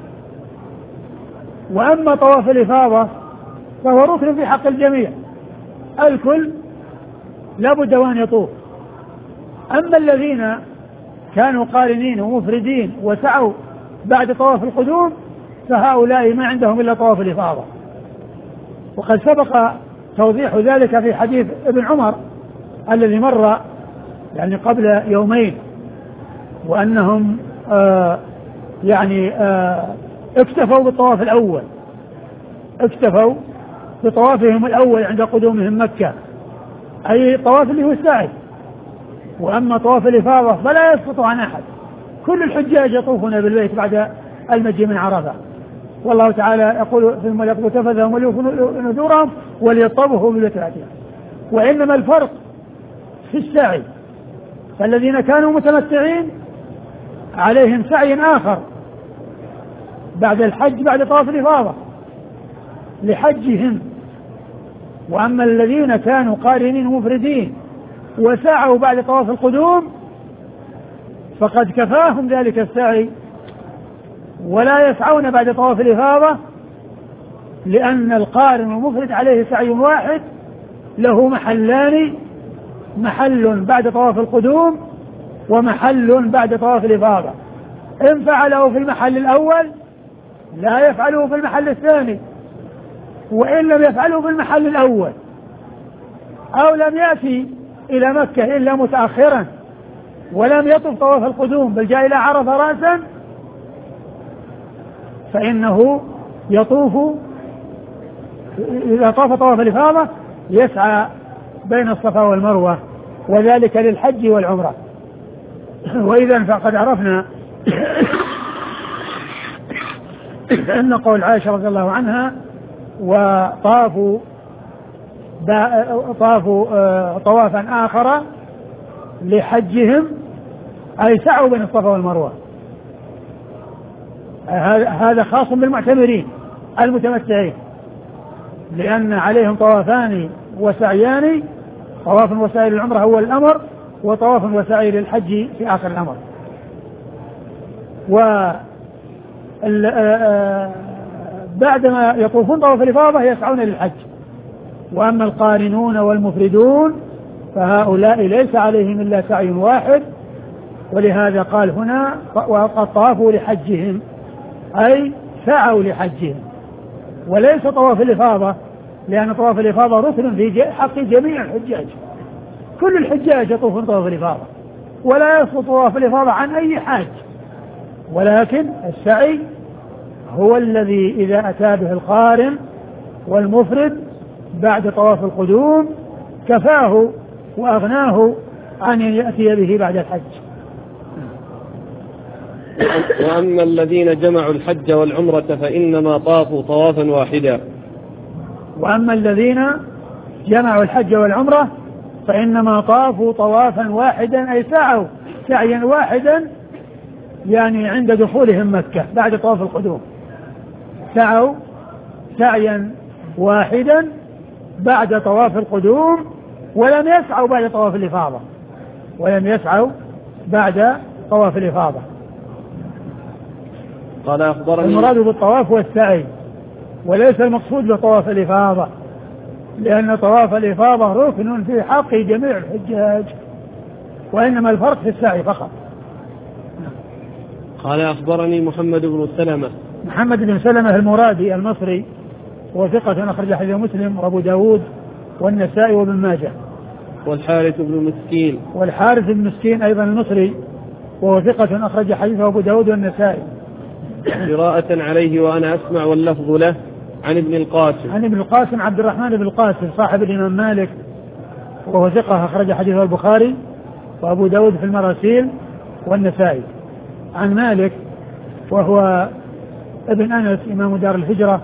وأما طواف الإفاضة فهو ركن في حق الجميع، الكل لابد وأن يطوف. أما الذين كانوا قارنين ومفردين وسعوا بعد طواف القدوم فهؤلاء ما عندهم إلا طواف الإفاضة، وقد سبق توضيح ذلك في حديث ابن عمر الذي مر يعني قبل يومين، وأنهم آه يعني آه اكتفوا بالطواف الأول، اكتفوا بطوافهم الأول عند قدومهم مكة، أي طواف اللي هو السعي. وأما طواف الإفاضة فلا يسقط عن أحد، كل الحجاج يطوفون بالبيت بعد المجيء من عرفة، والله تعالى يقول ثم يقضوا تفثهم وليوفوا نذورهم وليطوفوا بالبيت العتيق. وإنما الفرق في السعي، فالذين كانوا متمتعين عليهم سعي آخر بعد الحج بعد طواف الإفاضة لحجهم. وأما الذين كانوا قارنين مفردين وسعوا بعد طواف القدوم فقد كفاهم ذلك السعي ولا يسعون بعد طواف الإفاضة، لأن القارن المفرد عليه سعي واحد له محلان، محل بعد طواف القدوم ومحل بعد طواف الإفاضة. إن فعله في المحل الأول لا يفعله في المحل الثاني، وإن لم يفعله في المحل الأول أو لم يأتي إلى مكة إلا متأخرا ولم يطف طواف القدوم بل جاء إلى عرفة رأسا فإنه يطوف إذا طاف طواف الإفاضة يسعى بين الصفا والمروة، وذلك للحج والعمرة. وإذا فقد عرفنا أن قول عائشة رضي الله عنها وطافوا طافوا طوافا آخر لحجهم أي سعوا بين الصفا والمروة. هذا خاص بالمعتمرين المتمتعين، لأن عليهم طوافان وسعيان، طواف وسعي للعمرة هو الأمر، وطواف وسعي للحج في آخر الأمر. وبعدما يطوفون طواف الإفاضة يسعون للحج. وأما القارنون والمفردون فهؤلاء ليس عليهم إلا سعي واحد، ولهذا قال هنا وقد طافوا لحجهم أي سعوا لحجهم، وليس طواف الإفاضة، لأن طواف الإفاضة ركن في حق جميع الحجاج، كل الحجاج يطوفون طواف الإفاضة ولا يسقط طواف الإفاضة عن أي حاج، ولكن السعي هو الذي إذا أتى به القارن والمفرد بعد طواف القدوم كفاه وأغناه عن أن يأتي به بعد الحج. وأما الذين جمعوا الحج والعمرة فإنما طافوا طوافا واحدا. وأما الذين جمعوا الحج والعمرة فإنما طافوا طوافا واحدا أي سعوا سعيا واحدا، يعني عند دخولهم مكة بعد طواف القدوم سعوا سعيا واحدا بعد طواف القدوم، ولم يسعوا بعد طواف الإفاضة ولم يسعوا بعد طواف الإفاضة. قال أخبرني المراد بالطواف والسعي وليس المقصود بطواف الإفاضة، لأن طواف الإفاضة ركن في حق جميع الحجاج، وإنما الفرق في السعي فقط. قال أخبرني محمد بن سلمة محمد بن سلمة المرادي المصري وثقة أخرج حديث مسلم وأبو داود والنسائي وابن ماجه. والحارث بن مسكين والحارث بن مسكين أيضا المصري وهو ثقة أخرج حديثه أبو داود والنسائي. قراءة عليه وأنا أسمع واللفظ له عن ابن القاسم عن ابن القاسم عبد الرحمن بن القاسم صاحب الإمام مالك وهو ثقة أخرج حديثه البخاري وأبو داود في المراسيل والنسائي. عن مالك وهو ابن أنس إمام دار الهجرة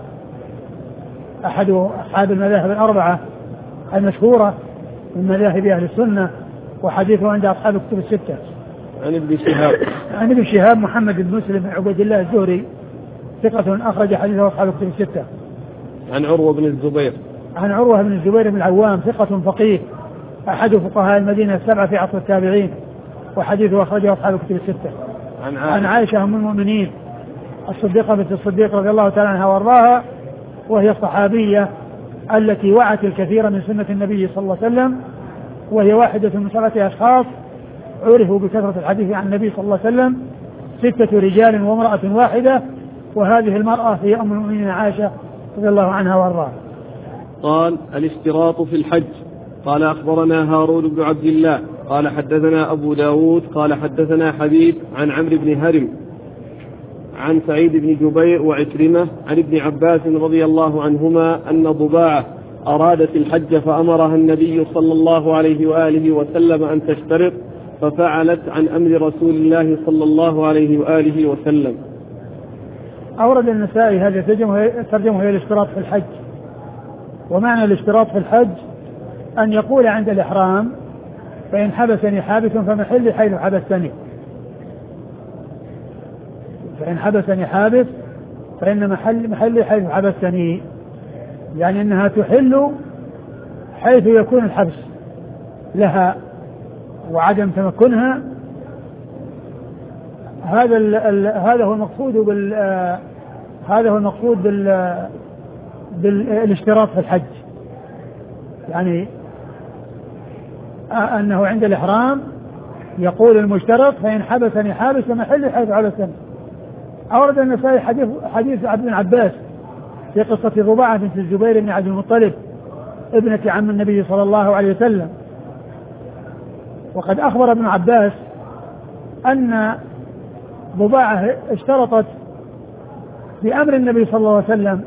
أحد أصحاب المذاهب الأربعة المشهورة من مذاهب أهل السنة، وحديثه عند أصحاب الكتب الستة. عن ابن شهاب عن ابن شهاب محمد بن مسلم بن عبيد الله الزهري ثقة أخرج حديثه أصحاب الكتب الستة. عن عروة بن الزبير عن عروة بن الزبير بن العوام ثقة فقيه أحد فقهاء المدينة السبعة في عصر التابعين، وحديثه أخرجه أصحاب الكتب الستة. عن عن عائشة أم المؤمنين الصديقة بنت الصديق رضي الله تعالى عنها وارضاها، وهي الصحابية التي وعت الكثير من سنة النبي صلى الله عليه وسلم، وهي واحدة من سبعة أشخاص عرفوا بكثرة الحديث عن النبي صلى الله عليه وسلم، ستة رجال وامرأة واحدة، وهذه المرأة هي أم المؤمنين عائشة رضي الله عنها وارضاها. قال الاشتراط في الحج. قال أخبرنا هارون بن عبد الله قال حدثنا أبو داود قال حدثنا حبيب عن عمرو بن هرم عن سعيد بن جبير وعكرمة عن ابن عباس رضي الله عنهما أن ضباعة أرادت الحج فأمرها النبي صلى الله عليه وآله وسلم أن تشترط، ففعلت عن أمر رسول الله صلى الله عليه وآله وسلم. أورد النسائي هذا الترجمة هي الاشتراط في الحج. ومعنى الاشتراط في الحج أن يقول عند الإحرام فإن حبسني حابس فمحل حيث حبستني، فإن حبسني حابس فإن محل محلي حيث حبستني، يعني أنها تحل حيث يكون الحبس لها وعدم تمكنها. هذا ال ال هذا هو المقصود بال آه هذا هو المقصود بال بالاشتراط في الحج، يعني آه أنه عند الإحرام يقول المشترط فإن حبسني حابس فمحلي حيث حبسني. أورد النسائي حديث حديث عبد بن عباس في قصة ضباعة بنت الزبير بن عبد المطلب ابنة عم النبي صلى الله عليه وسلم. وقد أخبر ابن عباس أن ضباعة اشترطت بأمر النبي صلى الله عليه وسلم،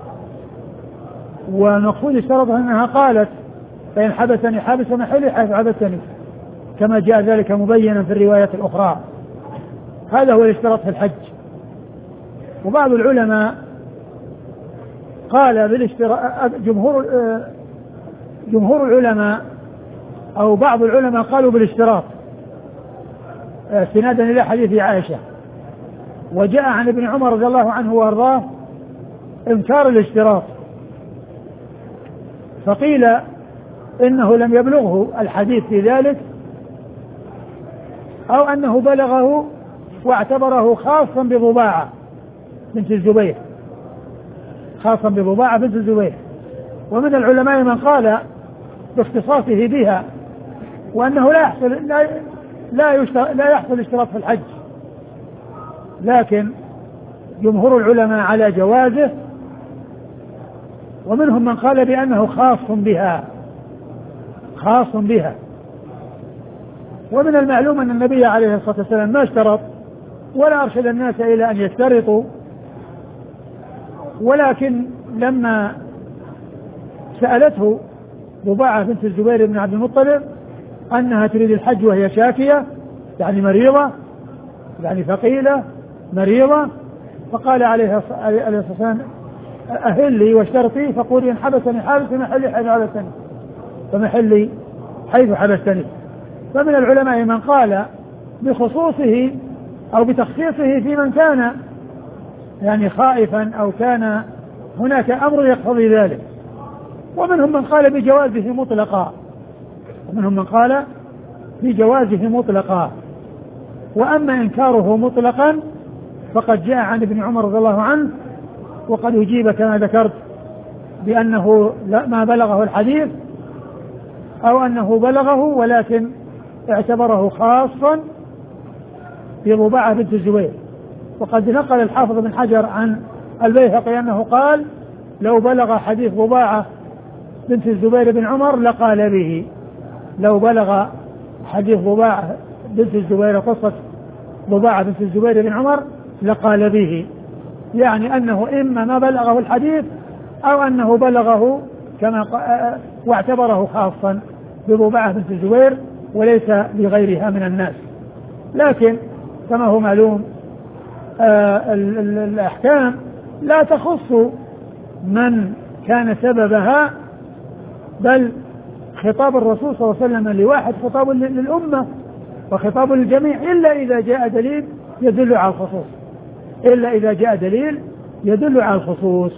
والمقصود اشترطها أنها قالت فإن حبسني حابس محلي حيث حبستني، كما جاء ذلك مبينا في الرواية الأخرى. هذا هو الاشتراط في الحج. وبعض العلماء قال بالاشتراط، جمهور جمهور العلماء أو بعض العلماء قالوا بالاشتراط استنادا إلى حديث عائشة. وجاء عن ابن عمر رضي الله عنه وارضاه انكار الاشتراط، فقيل إنه لم يبلغه الحديث في ذلك، أو أنه بلغه واعتبره خاصا بضباعة بنت الزبير، خاصا بضباعة بنت الزبير. ومن العلماء من قال باختصاصه بها، وأنه لا يحصل لا لا, لا يحصل اشتراط في الحج، لكن جمهور العلماء على جوازه، ومنهم من قال بأنه خاص بها خاص بها. ومن المعلوم أن النبي عليه الصلاة والسلام ما اشترط ولا أرشد الناس إلى أن يشترطوا، ولكن لما سألته ضباعة بنت الزبير بن عبد المطلب أنها تريد الحج وهي شاكية، يعني مريضة، يعني ثقيلة مريضة، فقال عليه الصلاة والسلام أهلي واشترطي فقولي إن حبسني حابس فمحلي حيث حبستني فمحلي حيث حبستني. فمن العلماء من قال بخصوصه أو بتخصيصه في من كان يعني خائفا أو كان هناك أمر يقتضي ذلك، ومنهم من قال بجوازه مطلقا ومنهم من قال بجوازه مطلقا. وأما إنكاره مطلقا فقد جاء عن ابن عمر رضي الله عنه، وقد أجيب كما ذكرت بأنه ما بلغه الحديث أو أنه بلغه ولكن اعتبره خاصا بضباعة بنت الزبير. وقد نقل الحافظ بن حجر عن البيهقي أنه قال لو بلغ حديث ضباعة بنت الزبير بن عمر لقال به، لو بلغ حديث ضباعة بنت الزبير قصة ضباعة بنت الزبير بن عمر لقال به، يعني أنه إما ما بلغه الحديث أو أنه بلغه كما واعتبره خاصا بضباعة بنت الزبير وليس لغيرها من الناس. لكن كما هو معلوم آه الأحكام لا تخص من كان سببها، بل خطاب الرسول صلى الله عليه وسلم لواحد خطاب للأمة وخطاب للجميع، إلا إذا جاء دليل يدل على الخصوص إلا إذا جاء دليل يدل على الخصوص.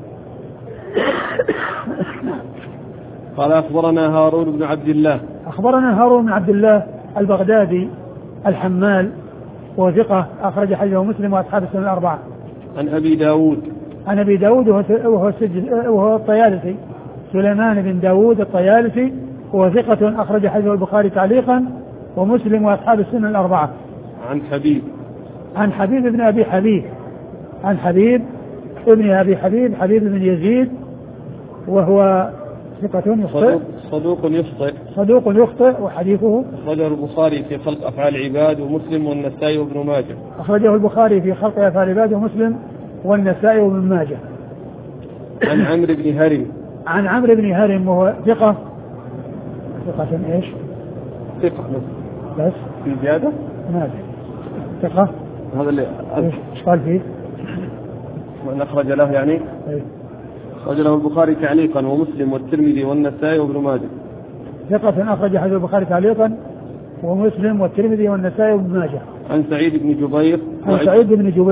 قال أخبرنا هارون بن عبد الله أخبرنا هارون بن عبد الله البغدادي الحمال وثقة أخرج حديثه مسلم وأصحاب السنن الأربعة. عن أبي داود عن أبي داود وهو, وهو الطيالسي سليمان بن داود الطيالسي، وهو ثقة أخرج حديثه البخاري تعليقا ومسلم وأصحاب السنن الأربعة. عن حبيب عن حبيب بن أبي حبيب عن حبيب ابن أبي حبيب حبيب بن يزيد، وهو ثقة يخطئ صدوق يخطئ صدوق يخطئ وحديثه أخرجه البخاري في خلق أفعال العباد ومسلم والنسائي وابن ماجه. أخرجه البخاري في خلق أفعال العباد ومسلم والنسائي وابن ماجه. عن عمرو بن هرم عن عمرو بن هرم وهو ثقة ثقة ايش؟ ثقة بس في زيادة؟ ماذا؟ ثقة هذا اللي ايش قال فيه؟ من أخرج له يعني؟ ايه؟ أخرج له البخاري تعليقا ومسلم والترمذي والنسائي وابن ماجه. ثقة أخرج حديث البخاري تعليقا ومسلم والترمذي والنسائي وابن ماجه. عن سعيد بن جبير عن سعيد بن جبير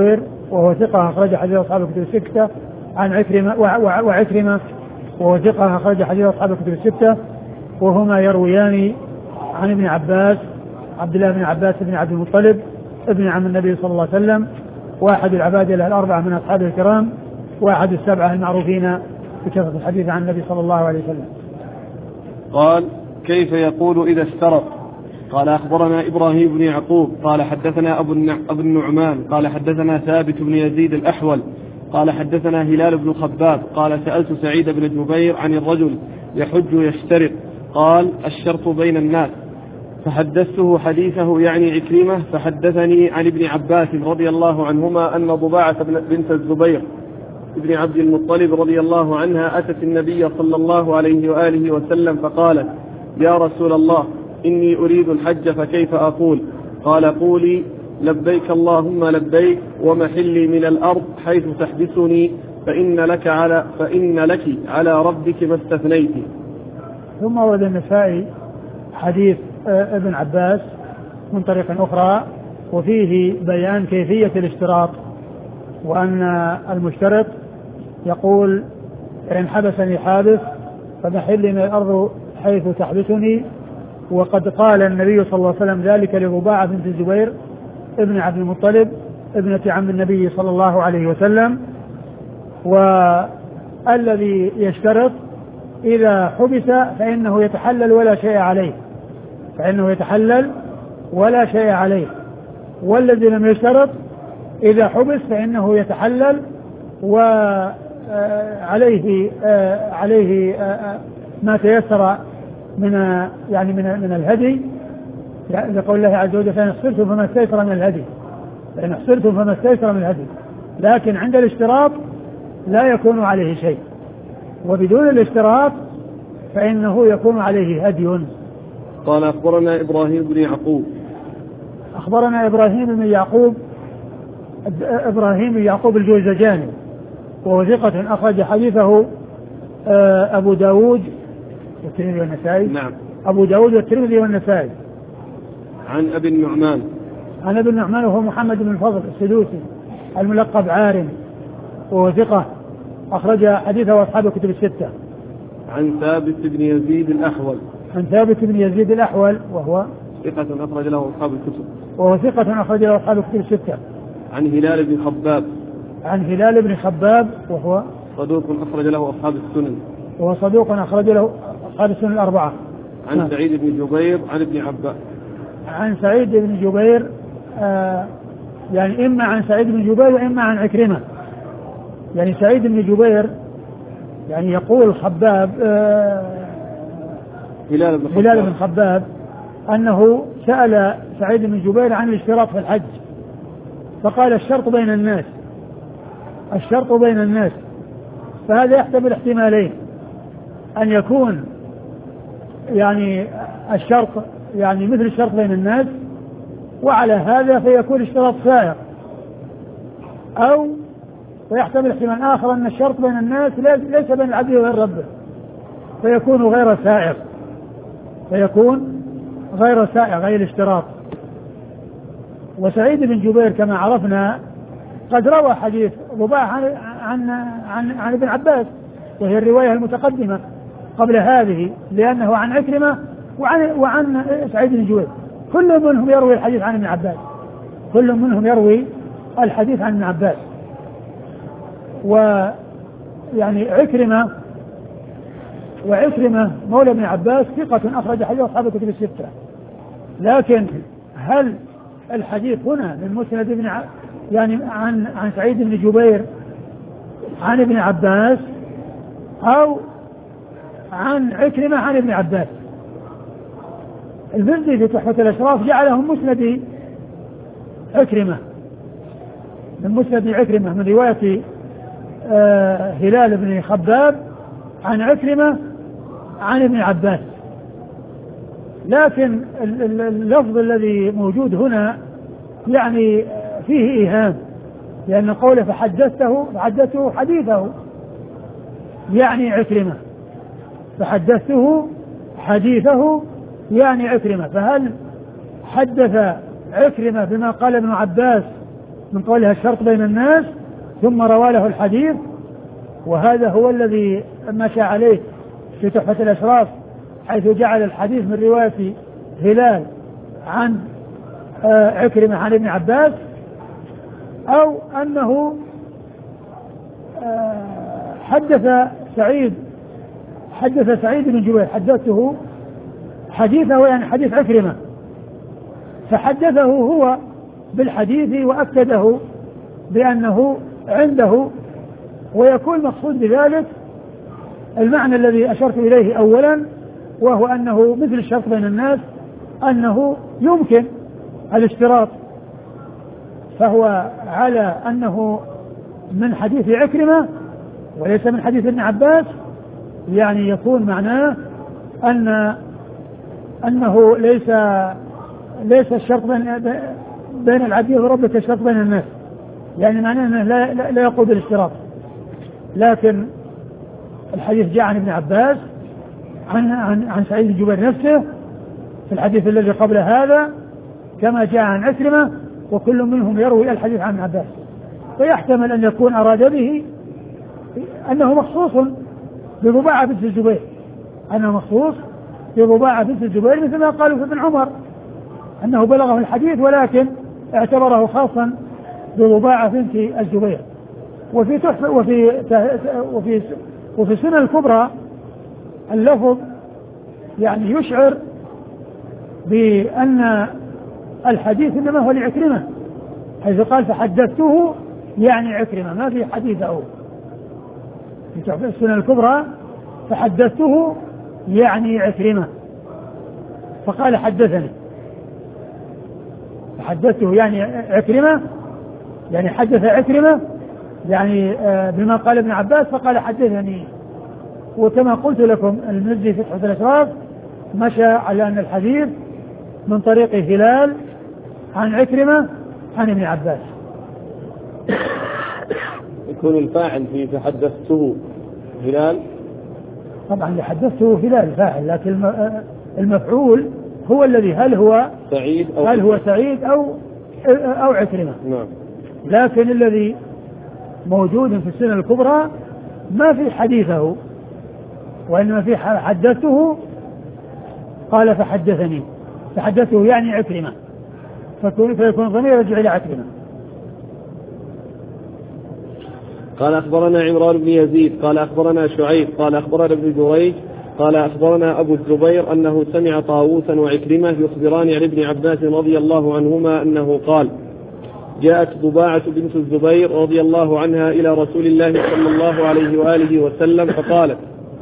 وهو ثقة أخرج حديث أصحاب الكتب الستة عن عكرمة وعكرمة وهو ثقة أخرج حديث أصحاب الكتب الستة، وهما يرويان عن ابن عباس عبد الله بن عباس بن عبد المطلب ابن عم النبي صلى الله عليه وسلم، واحد العباد الأربعة من أصحاب الكرام، واحد السبعة المعروفين بكثرة الحديث عن النبي صلى الله عليه وسلم. قال: كيف يقول إذا اشترط؟ قال: أخبرنا إبراهيم بن يعقوب قال حدثنا أبو النعمان قال حدثنا ثابت بن يزيد الأحول قال حدثنا هلال بن خباب قال: سألت سعيد بن جبير عن الرجل يحج يشترط، قال: الشرط بين الناس، فحدثته حديثه يعني عكرمة، فحدثني عن ابن عباس رضي الله عنهما أن ضباعة بنت الزبير ابن عبد المطلب رضي الله عنها أتت النبي صلى الله عليه وآله وسلم فقالت: يا رسول الله، إني أريد الحج فكيف أقول؟ قال: قولي: لبيك اللهم لبيك ومحلي من الأرض حيث تحبسني، فإن لك على فإن لك على ربك ما استثنيت. ثم ورد النسائي حديث ابن عباس من طريق أخرى وفيه بيان كيفية الاشتراط، وأن المشترط يقول: إن حبسني حابس فمحلي من الأرض حيث تحبسني. وقد قال النبي صلى الله عليه وسلم ذلك لرباعة بنت الزبير ابن عبد المطلب ابنة عم النبي صلى الله عليه وسلم. والذي يشترط إذا حبس فإنه يتحلل ولا شيء عليه فإنه يتحلل ولا شيء عليه والذي لم يشترط إذا حبس فإنه يتحلل وعليه عليه ما تيسر من يعني من من الهدي، لقول الله عز وجل: فإن احصرتم فما استيسر من الهدي فإن احصرتم فما استيسر من الهدي. لكن عند الاشتراط لا يكون عليه شيء، وبدون الاشتراط فإنه يكون عليه هدي. قال: أخبرنا إبراهيم بن يعقوب أخبرنا إبراهيم بن يعقوب إبراهيم بن يعقوب الجوزجاني، وهو ثقة أخرج حديثه أبو داود والترمذي والنسائي. نعم. أبو داود والترمذي والنسائي. عن أبي النعمان عن أبي النعمان وهو محمد بن الفضل السدوسي الملقب عارم، وهو ثقة أخرج حديثه أصحاب الكتب الستة. عن ثابت بن يزيد الأحول عن ثابت بن يزيد الأحول وهو ثقة أخرج له أصحاب الكتب وهو ثقة أخرج له أصحاب الكتب الستة. عن هلال بن خباب عن هلال بن خباب وهو صدوق أخرج له أصحاب السنن وهو صدوق أخرج له أصحاب السنن الأربعة. عن نعم. سعيد بن جبير عن ابن عباس عن سعيد بن جبير آه يعني إما عن سعيد بن جبير وإما عن عكرمة. يعني سعيد بن جبير يعني يقول خباب آه هلال بن خباب, هلال بن خباب أنه سأل سعيد بن جبير عن الاشتراط في الحج، فقال: الشرط بين الناس الشرط بين الناس فهذا يحتمل احتمالين: أن يكون يعني الشرط يعني مثل الشرط بين الناس، وعلى هذا فيكون اشتراط سائر، أو ويحتمل احتمال آخر أن الشرط بين الناس ليس بين العبد وبين ربه فيكون غير سائر فيكون غير سائر غير الاشتراط. وسعيد بن جبير كما عرفنا قد روى حديث ضباع عن, عن, عن, عن ابن عباس، وهي الرواية المتقدمة قبل هذه، لأنه عن عكرمة وعن, وعن سعيد بن جبير، كل منهم يروي الحديث عن ابن عباس كل منهم يروي الحديث عن ابن عباس. ويعني عكرمة وعكرمة مولى ابن عباس ثقة أخرج حديث أصحاب الكتب الستة، لكن هل الحديث هنا من مسند ابن ع... يعني عن عن سعيد بن جبير عن ابن عباس أو عن عكرمة عن ابن عباس؟ المزي في تحفة الأشراف جعلهم مسند عكرمة من مسند عكرمة من رواية آه هلال بن خباب عن عكرمة عن ابن عباس، لكن اللفظ الذي موجود هنا يعني فيه إيهام، لأن قوله فحدثته فحدثته حديثه يعني عكرمة فحدثته حديثه يعني عكرمة، فهل حدث عكرمة بما قال ابن عباس من قولها الشرط بين الناس ثم روى له الحديث، وهذا هو الذي مشى عليه في تحفة الأشراف، حيث جعل الحديث من رواية هلال عن عكرمة عن ابن عباس، أو أنه حدث سعيد حدث سعيد بن جبير حدثته حديثه يعني حديث عكرمة، فحدثه هو بالحديث وأكده بأنه عنده، ويكون مقصود بذلك المعنى الذي أشرت إليه أولا، وهو أنه مثل الشرط بين الناس أنه يمكن الاشتراط، فهو على أنه من حديث عكرمة وليس من حديث ابن عباس، يعني يكون معناه أن أنه ليس ليس الشرط بين, بين العبد وربه كالشرط بين الناس، يعني معناه أنه لا, لا, لا يقود الاشتراط. لكن الحديث جاء عن ابن عباس عن, عن, عن سعيد الجبير نفسه في الحديث الذي قبل هذا، كما جاء عن عكرمة، وكل منهم يروي الحديث عن ابن عباس، فيحتمل أن يكون أراد به أنه مخصوص بضباعة بنت الزبير، أنه مخصوص بضباعة بنت الزبير، مثل ما قالوا في ابن عمر أنه بلغه الحديث ولكن اعتبره خاصا بضباعة بنت الزبير. وفي تحفة وفي وفي وفي السنة الكبرى اللفظ يعني يشعر بأن الحديث إنما هو لعكرمة، حيث قال فحدثته يعني عكرمة، ما في حديثه. في تحفة السنة الكبرى فحدثته يعني عكرمة، فقال حدثني، فحدثته يعني عكرمة يعني حدث عكرمة يعني بما قال ابن عباس، فقال حدثني. وكما قلت لكم المزي في تحفة الأشراف مشى على أن الحديث من طريق هلال عن عكرمة عن ابن عباس. يكون الفاعل في فحدثته هلال، طبعا اللي حدثته هلال الفاعل، لكن المفعول هو الذي هل هو سعيد أو هل هو سعيد أو أو عكرمة. نعم. لكن الذي موجود في السنة الكبرى ما في حديثه، وإنما في حدثته، قال فحدثني، فحدثته يعني عكرمة، فيكون ضمير يرجع إلى عكرمة. قال أخبرنا عمران بن يزيد قال أخبرنا شعيب قال أخبرنا ابن جريج قال أخبرنا أبو الزبير أنه سمع طاووسا وعكرمة يخبران عن ابن عباس رضي الله عنهما أنه قال: جاءت ضباعة بنت الزبير رضي الله عنها إلى رسول الله صلى الله عليه وآله وسلم فقالت: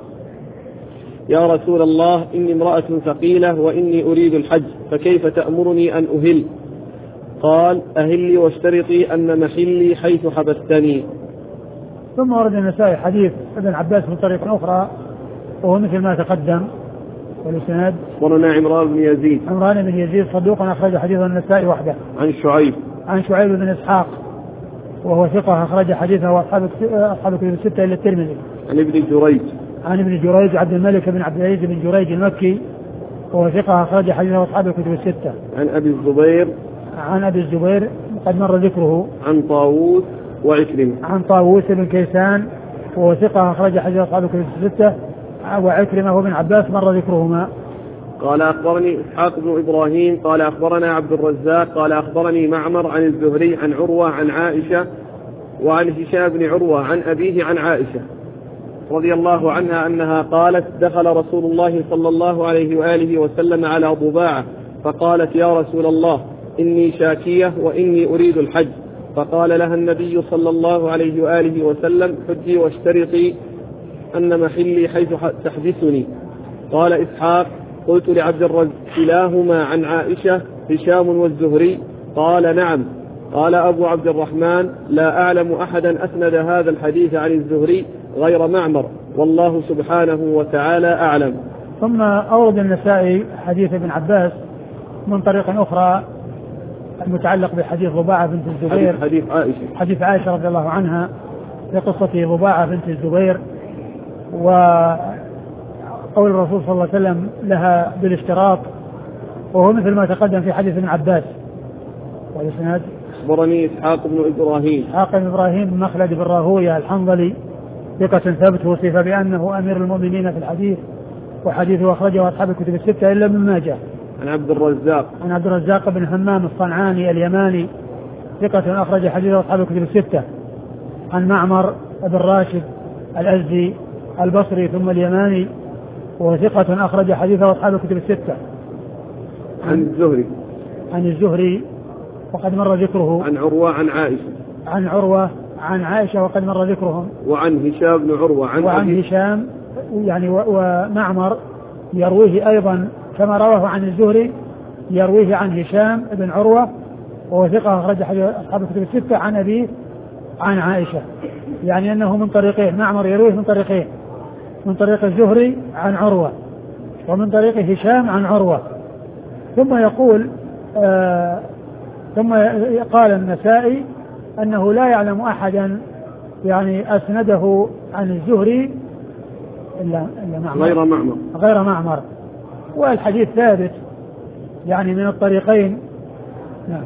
يا رسول الله، إني امرأة ثقيلة وإني أريد الحج، فكيف تأمرني أن أهل؟ قال: أهلي واشترطي أن محلي حيث حبستني. ثم ورد النسائي حديث ابن عباس من طريق أخرى وهو مثل ما تقدم. والإسناد: أخبرنا عمران بن يزيد عمران بن يزيد صدوق أخرج حديث النسائي وحده. عن شعيب عن شعيب بن إسحاق وهو ثقة أخرج حديثه وأصحاب أصحاب الكتب الستة إلا الترمذي. عن ابن جريج عن ابن جريج عبد الملك بن عبد العزيز بن جريج المكي وهو ثقة أخرج حديثه وأصحاب الكتب الستة. عن أبي الزبير عن أبي الزبير قد مر ذكره. عن طاووس وعكرمة عن طاووس بن كيسان وهو ثقة أخرج حديث أصحاب الكتب الستة، وعكرمة وابن عباس مر ذكرهما. قال أخبرني إسحاق بن إبراهيم قال أخبرنا عبد الرزاق قال أخبرني معمر عن الزهري عن عروة عن عائشة وعن هشام بن عروة عن أبيه عن عائشة رضي الله عنها أنها قالت: دخل رسول الله صلى الله عليه وآله وسلم على ضباعة فقالت: يا رسول الله، إني شاكية وإني أريد الحج. فقال لها النبي صلى الله عليه وآله وسلم: حجي واشترطي أن محلي حيث تحدثني. قال إسحاق: قلت لعبد الرزاق: كلاهما عن عائشة هشام والزهري؟ قال: نعم. قال أبو عبد الرحمن: لا أعلم أحدا أسند هذا الحديث عن الزهري غير معمر، والله سبحانه وتعالى أعلم. ثم أورد النسائي حديث ابن عباس من طريق أخرى المتعلق بحديث ضباعة بنت الزبير، حديث عائشة حديث عائشة رضي الله عنها في قصة ضباعة بنت الزبير، وقول الرسول صلى الله عليه وسلم لها بالاشتراط، وهو مثل ما تقدم في حديث ابن عباس. والإسناد: أخبرني إسحاق بن إبراهيم إسحاق بن إبراهيم بن مخلد بن راهويه الحنظلي ثقة ثبت، وصف بأنه أمير المؤمنين في الحديث، وحديثه أخرجه أصحاب الكتب الستة إلا ابن ماجه. عن عبد الرزاق عن عبد الرزاق بن همام الصنعاني اليماني ثقة أخرج حديثه أصحاب الكتب الستة. عن معمر بن راشد الأزدي البصري ثم اليماني، وثقة أخرج حديثه أصحاب الكتب الستة. عن الزهري عن الزهري وقد مر ذكره. عن عروة عن عائشة عن عروة عن عائشة وقد مر ذكرهم. وعن هشام بن عروة عن وعن هشام يعني ومعمر يرويه أيضا كما رواه عن الزهري، يرويه عن هشام بن عروة وهو ثقة أخرج حديث أصحاب الكتب الستة عن أبيه عن عائشة، يعني أنه من طريقين، معمر يرويه من طريقين، من طريق الزهري عن عروة ومن طريق هشام عن عروة. ثم يقول آه ثم قال النسائي أنه لا يعلم أحدا يعني أسنده عن الزهري إلا, إلا معمر غير معمر غير معمر والحديث ثابت يعني من الطريقين. نعم.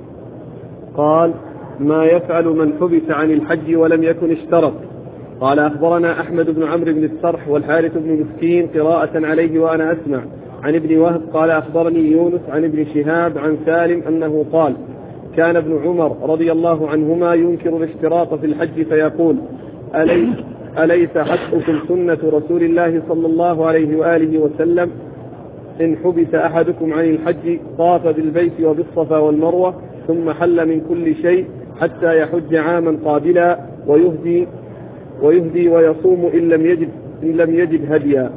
قال ما يفعل من حبس عن الحج ولم يكن اشترط. قال أخبرنا أحمد بن عمرو بن السرح والحارث بن مسكين قراءة عليه وأنا أسمع عن ابن وهب قال أخبرني يونس عن ابن شهاب عن سالم أنه قال كان ابن عمر رضي الله عنهما ينكر الاشتراط في الحج فيقول أليس, أليس حسبكم سنة رسول الله صلى الله عليه وآله وسلم إن حبس أحدكم عن الحج طاف بالبيت وبالصفا والمروة ثم حل من كل شيء حتى يحج عاما قابلا ويهدي ويهدي ويصوم إن لم يجد, إن لم يجد هديا.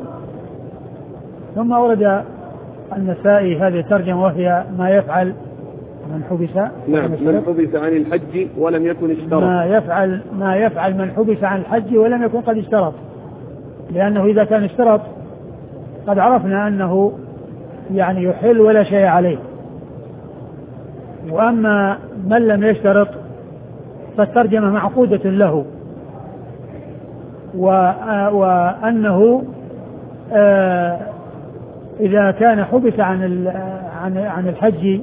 ثم ورد النسائي هذه الترجمة وهي ما يفعل من حبس. نعم من حبس عن الحج ولم يكن اشترط. ما يفعل ما يفعل من حبس عن الحج ولم يكن قد اشترط، لأنه إذا كان اشترط قد عرفنا أنه يعني يحل ولا شيء عليه. وأما من لم يشترط فالترجمة معقودة له، وأنه إذا كان حبس عن عن الحج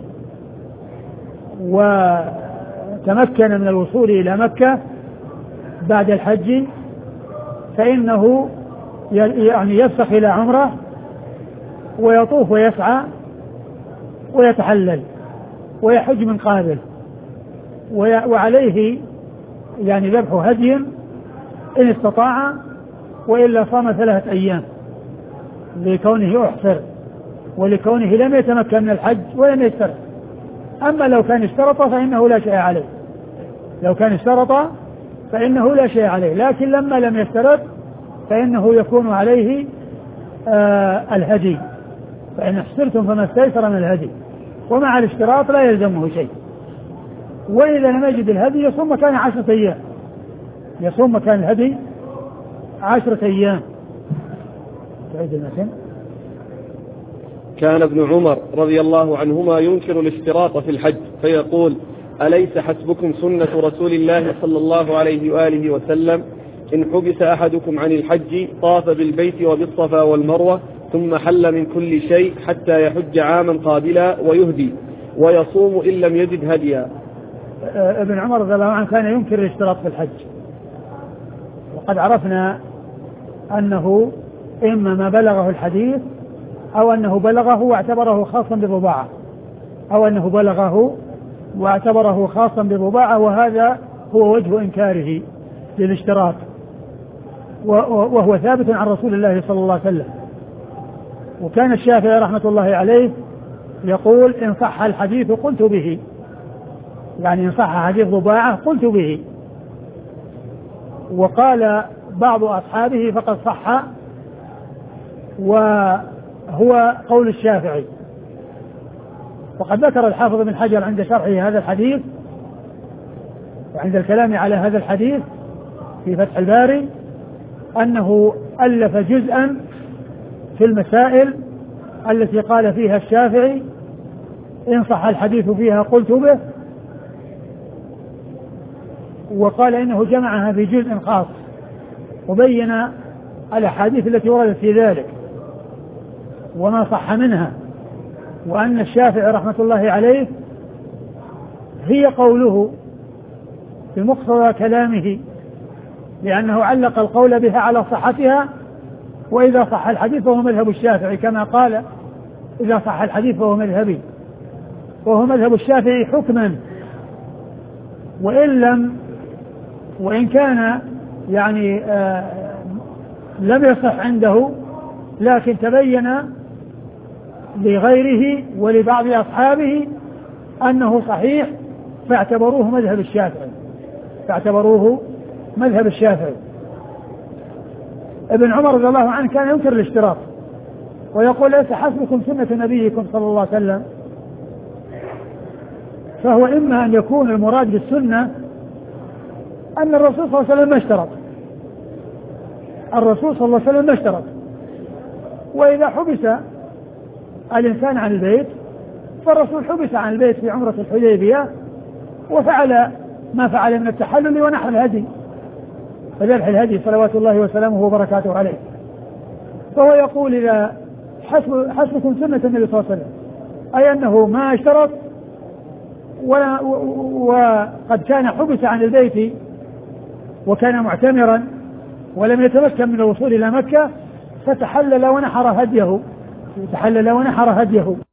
وتمكن من الوصول إلى مكة بعد الحج فإنه يعني يفسخ إلى عمره ويطوف ويسعى ويتحلل ويحج من قابل، وعليه يعني ذبح هدي إن استطاع، وإلا صام ثلاثة أيام لكونه أحصر ولكونه لم يتمكن من الحج ولم يشترط. أما لو كان اشترط فإنه لا شيء عليه، لو كان اشترط فإنه لا شيء عليه، لكن لما لم يشترط فإنه يكون عليه آه الهدي، فإن احصرتم فما استيسر من الهدي، ومع الاشتراط لا يلزمه شيء. وإذا لم يجد الهدي يصوم مكان عشرة أيام، يصوم مكان الهدي عشرة أيام. تعيد المثل. كان ابن عمر رضي الله عنهما ينكر الاشتراط في الحج فيقول أليس حسبكم سنة رسول الله صلى الله عليه وآله وسلم إن حبس أحدكم عن الحج طاف بالبيت وبالصفا والمروة ثم حل من كل شيء حتى يحج عاما قابلا ويهدي ويصوم إن لم يجد هديا. ابن عمر رضي الله عنه كان ينكر الاشتراط في الحج، وقد عرفنا أنه إما ما بلغه الحديث أو أنه بلغه واعتبره خاصا بضباعة أو أنه بلغه واعتبره خاصا بضباعة، وهذا هو وجه إنكاره للاشتراط، وهو ثابت عن رسول الله صلى الله عليه وسلم. وكان الشافعي رحمة الله عليه يقول إن صح الحديث قلت به، يعني إن صح حديث ضباعة قلت به. وقال بعض أصحابه فقد صح، وهو قول الشافعي. وقد ذكر الحافظ بن حجر عند شرحه هذا الحديث وعند الكلام على هذا الحديث في فتح الباري أنه ألف جزءا في المسائل التي قال فيها الشافعي إن صح الحديث فيها قلت به، وقال إنه جمعها في جزء خاص وبين الأحاديث التي وردت في ذلك وما صح منها، وأن الشافعي رحمة الله عليه هي قوله بمقتضى كلامه، لأنه علق القول بها على صحتها، وإذا صح الحديث فهو مذهب الشافعي كما قال إذا صح الحديث فهو مذهبي، وهو مذهب الشافعي حكما، وإن لم وإن كان يعني آه لم يصح عنده، لكن تبين لغيره ولبعض أصحابه أنه صحيح فاعتبروه مذهب الشافعي فاعتبروه مذهب الشافعي. ابن عمر رضي الله عنه كان ينكر الاشتراط ويقول ليس حسبكم سنة نبيكم صلى الله عليه وسلم، فهو إما أن يكون المراد بالسنة أن الرسول صلى الله عليه وسلم ما اشترط الرسول صلى الله عليه وسلم ما اشترط وإذا حبس الإنسان عن البيت فالرسول حبس عن البيت في عمرة الحديبية وفعل ما فعل من التحلل ونحر الهدي وذبح الهدي صلوات الله وسلامه وبركاته عليه. فهو يقول إذا حسب حسبكم سنة النبي صلى الله عليه وسلم، أي أنه ما اشترط وقد كان حبس عن البيت وكان معتمرا ولم يتمكن من الوصول إلى مكة فتحلل ونحر هديه تحلل ونحر هديه